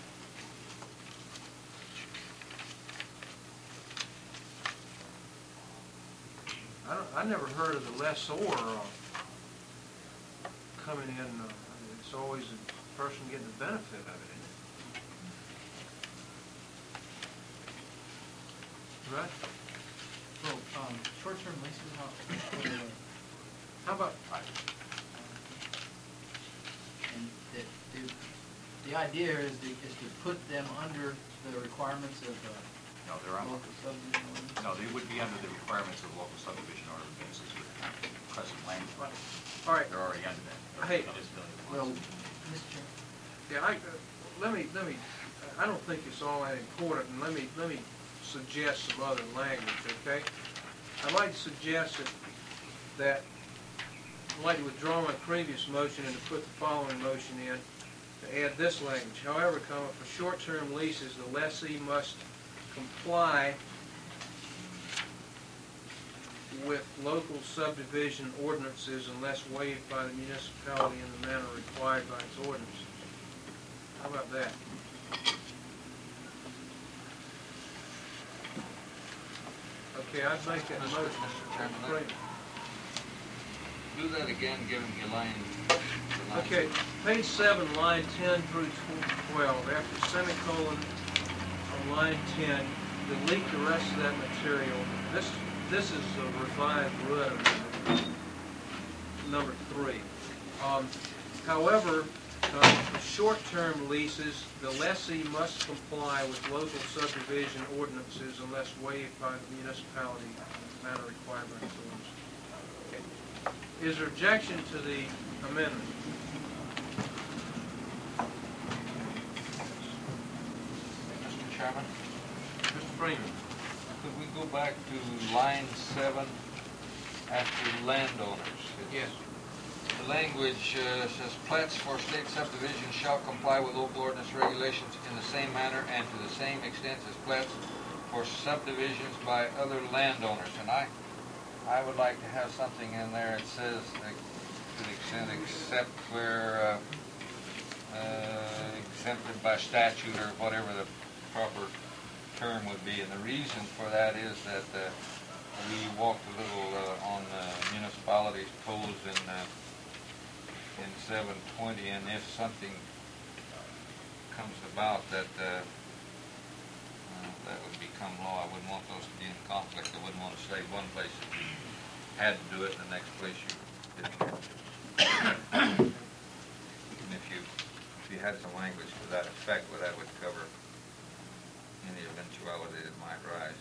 I never heard of the lessor coming in, it's always the person getting the benefit of it, isn't it? Right?
Well, short-term leases,
How about,
and the idea is to put them under the requirements of
No, they're on.
local subdivision ordinance.
No, they would be under the requirements of local subdivision ordinances with present language.
all right,
They're already under that.
Hey,
Well, Mr. Chairman.
yeah, let me, I don't think it's all that important, and let me suggest some other language, okay? I'd like to suggest that I'd like to withdraw my previous motion and to put the following motion in, to add this language. However, for short-term leases, the lessee must comply with local subdivision ordinances unless waived by the municipality in the manner required by its ordinances. How about that? Okay, I'd make that motion, Mr. Chairman.
Do that again, give him your line.
Okay, page 7, line 10 through 12, after semicolon on line 10, delete the rest of that material. This is a revived Rudd amendment, number 3. However, for short-term leases, the lessee must comply with local subdivision ordinances unless waived by the municipality in the manner required by its ordinance. Okay. Is there objection to the amendment?
Chairman?
Mr. Freeman.
Could we go back to line 7 after landowners?
Yes.
The language says plats for state subdivisions shall comply with local ordinance regulations in the same manner and to the same extent as plats for subdivisions by other landowners. And I would like to have something in there that says to the extent except where exempted by statute or whatever the proper term would be. And the reason for that is that we walked a little on municipalities' toes in 720, and if something comes about that that would become law, I wouldn't want those to be in conflict. I wouldn't want to say one place that you had to do it, and the next place you didn't have to. And if you had some language to that effect, well, that would cover any eventuality that might rise.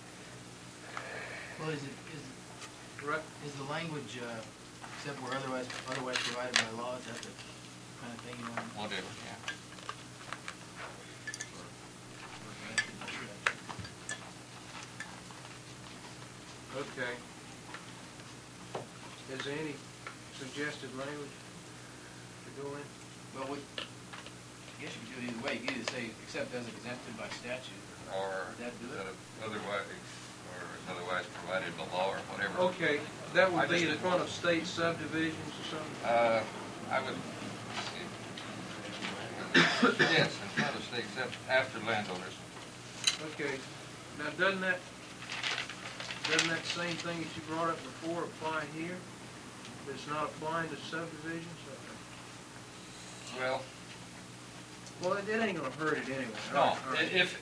Well, is the language, except where otherwise provided by law, is that the kind of thing you want?
Whatever, yeah.
Okay. Is there any suggested language to go in?
Well, I guess you could do it either way. You could either say, except as exempted by statute.
Or
Would that do it?
otherwise provided by law or whatever.
Okay, that would be in front of state subdivisions or something?
I would, yes, in front of state, except after landowners.
Okay, now doesn't that same thing that you brought up before apply here? It's not applying to subdivisions?
Well,
it ain't gonna hurt it anyway.
no,
All right.
if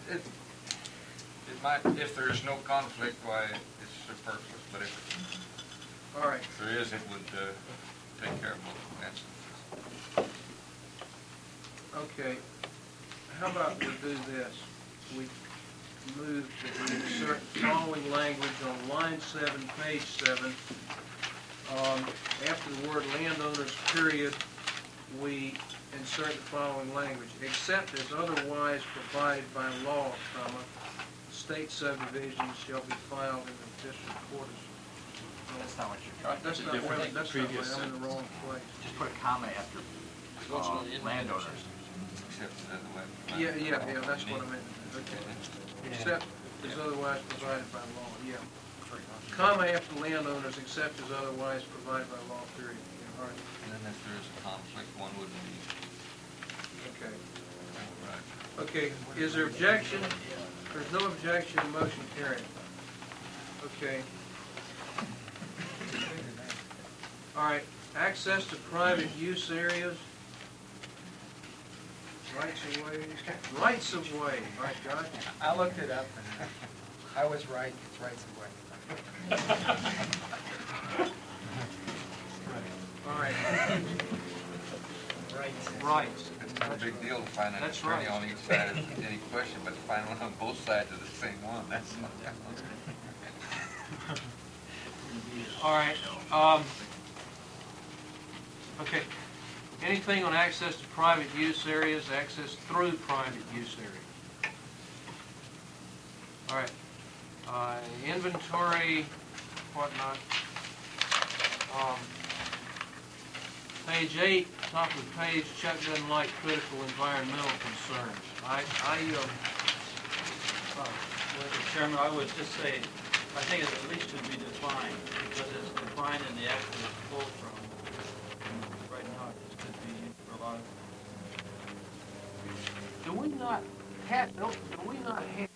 there is no conflict, why, it's superfluous, but if
All right.
there is, it would take care of both instances.
Okay, how about we do this? We move to insert the following language on line 7, page 7. After the word landowners, period, we insert the following language. Except as otherwise provided by law, comma, state subdivisions shall be filed in the district court.
That's not what you're.
That's not right, I'm in the wrong place.
Just put a comma after landowners.
Except that the way.
Yeah, that's what I meant. Okay. Except as otherwise provided by law, yeah. Comma after landowners, except as otherwise provided by law, period. Yeah, all right.
And then if there is a conflict, one wouldn't be.
Okay.
Right.
Okay, is there objection? There's no objection, motion carried. Okay. All right, access to private use areas. Rights of way. Rights of way, right, Josh?
I looked it up, and I was right, it's rights of way.
All right.
Rights.
It's not a big deal to find an
That's
attorney
right.
on each side of any question, but to find one on both sides of the same one, that's not that one.
All right, okay. Anything on access to private use areas, access through private use areas. All right, inventory, whatnot. Page 8, top of the page, Chuck doesn't like critical environmental concerns.
Mr. Chairman, I would just say, I think it at least should be defined, because it's defined in the act that it's pulled from. And right now, it just could be for a lot of.
Do we not have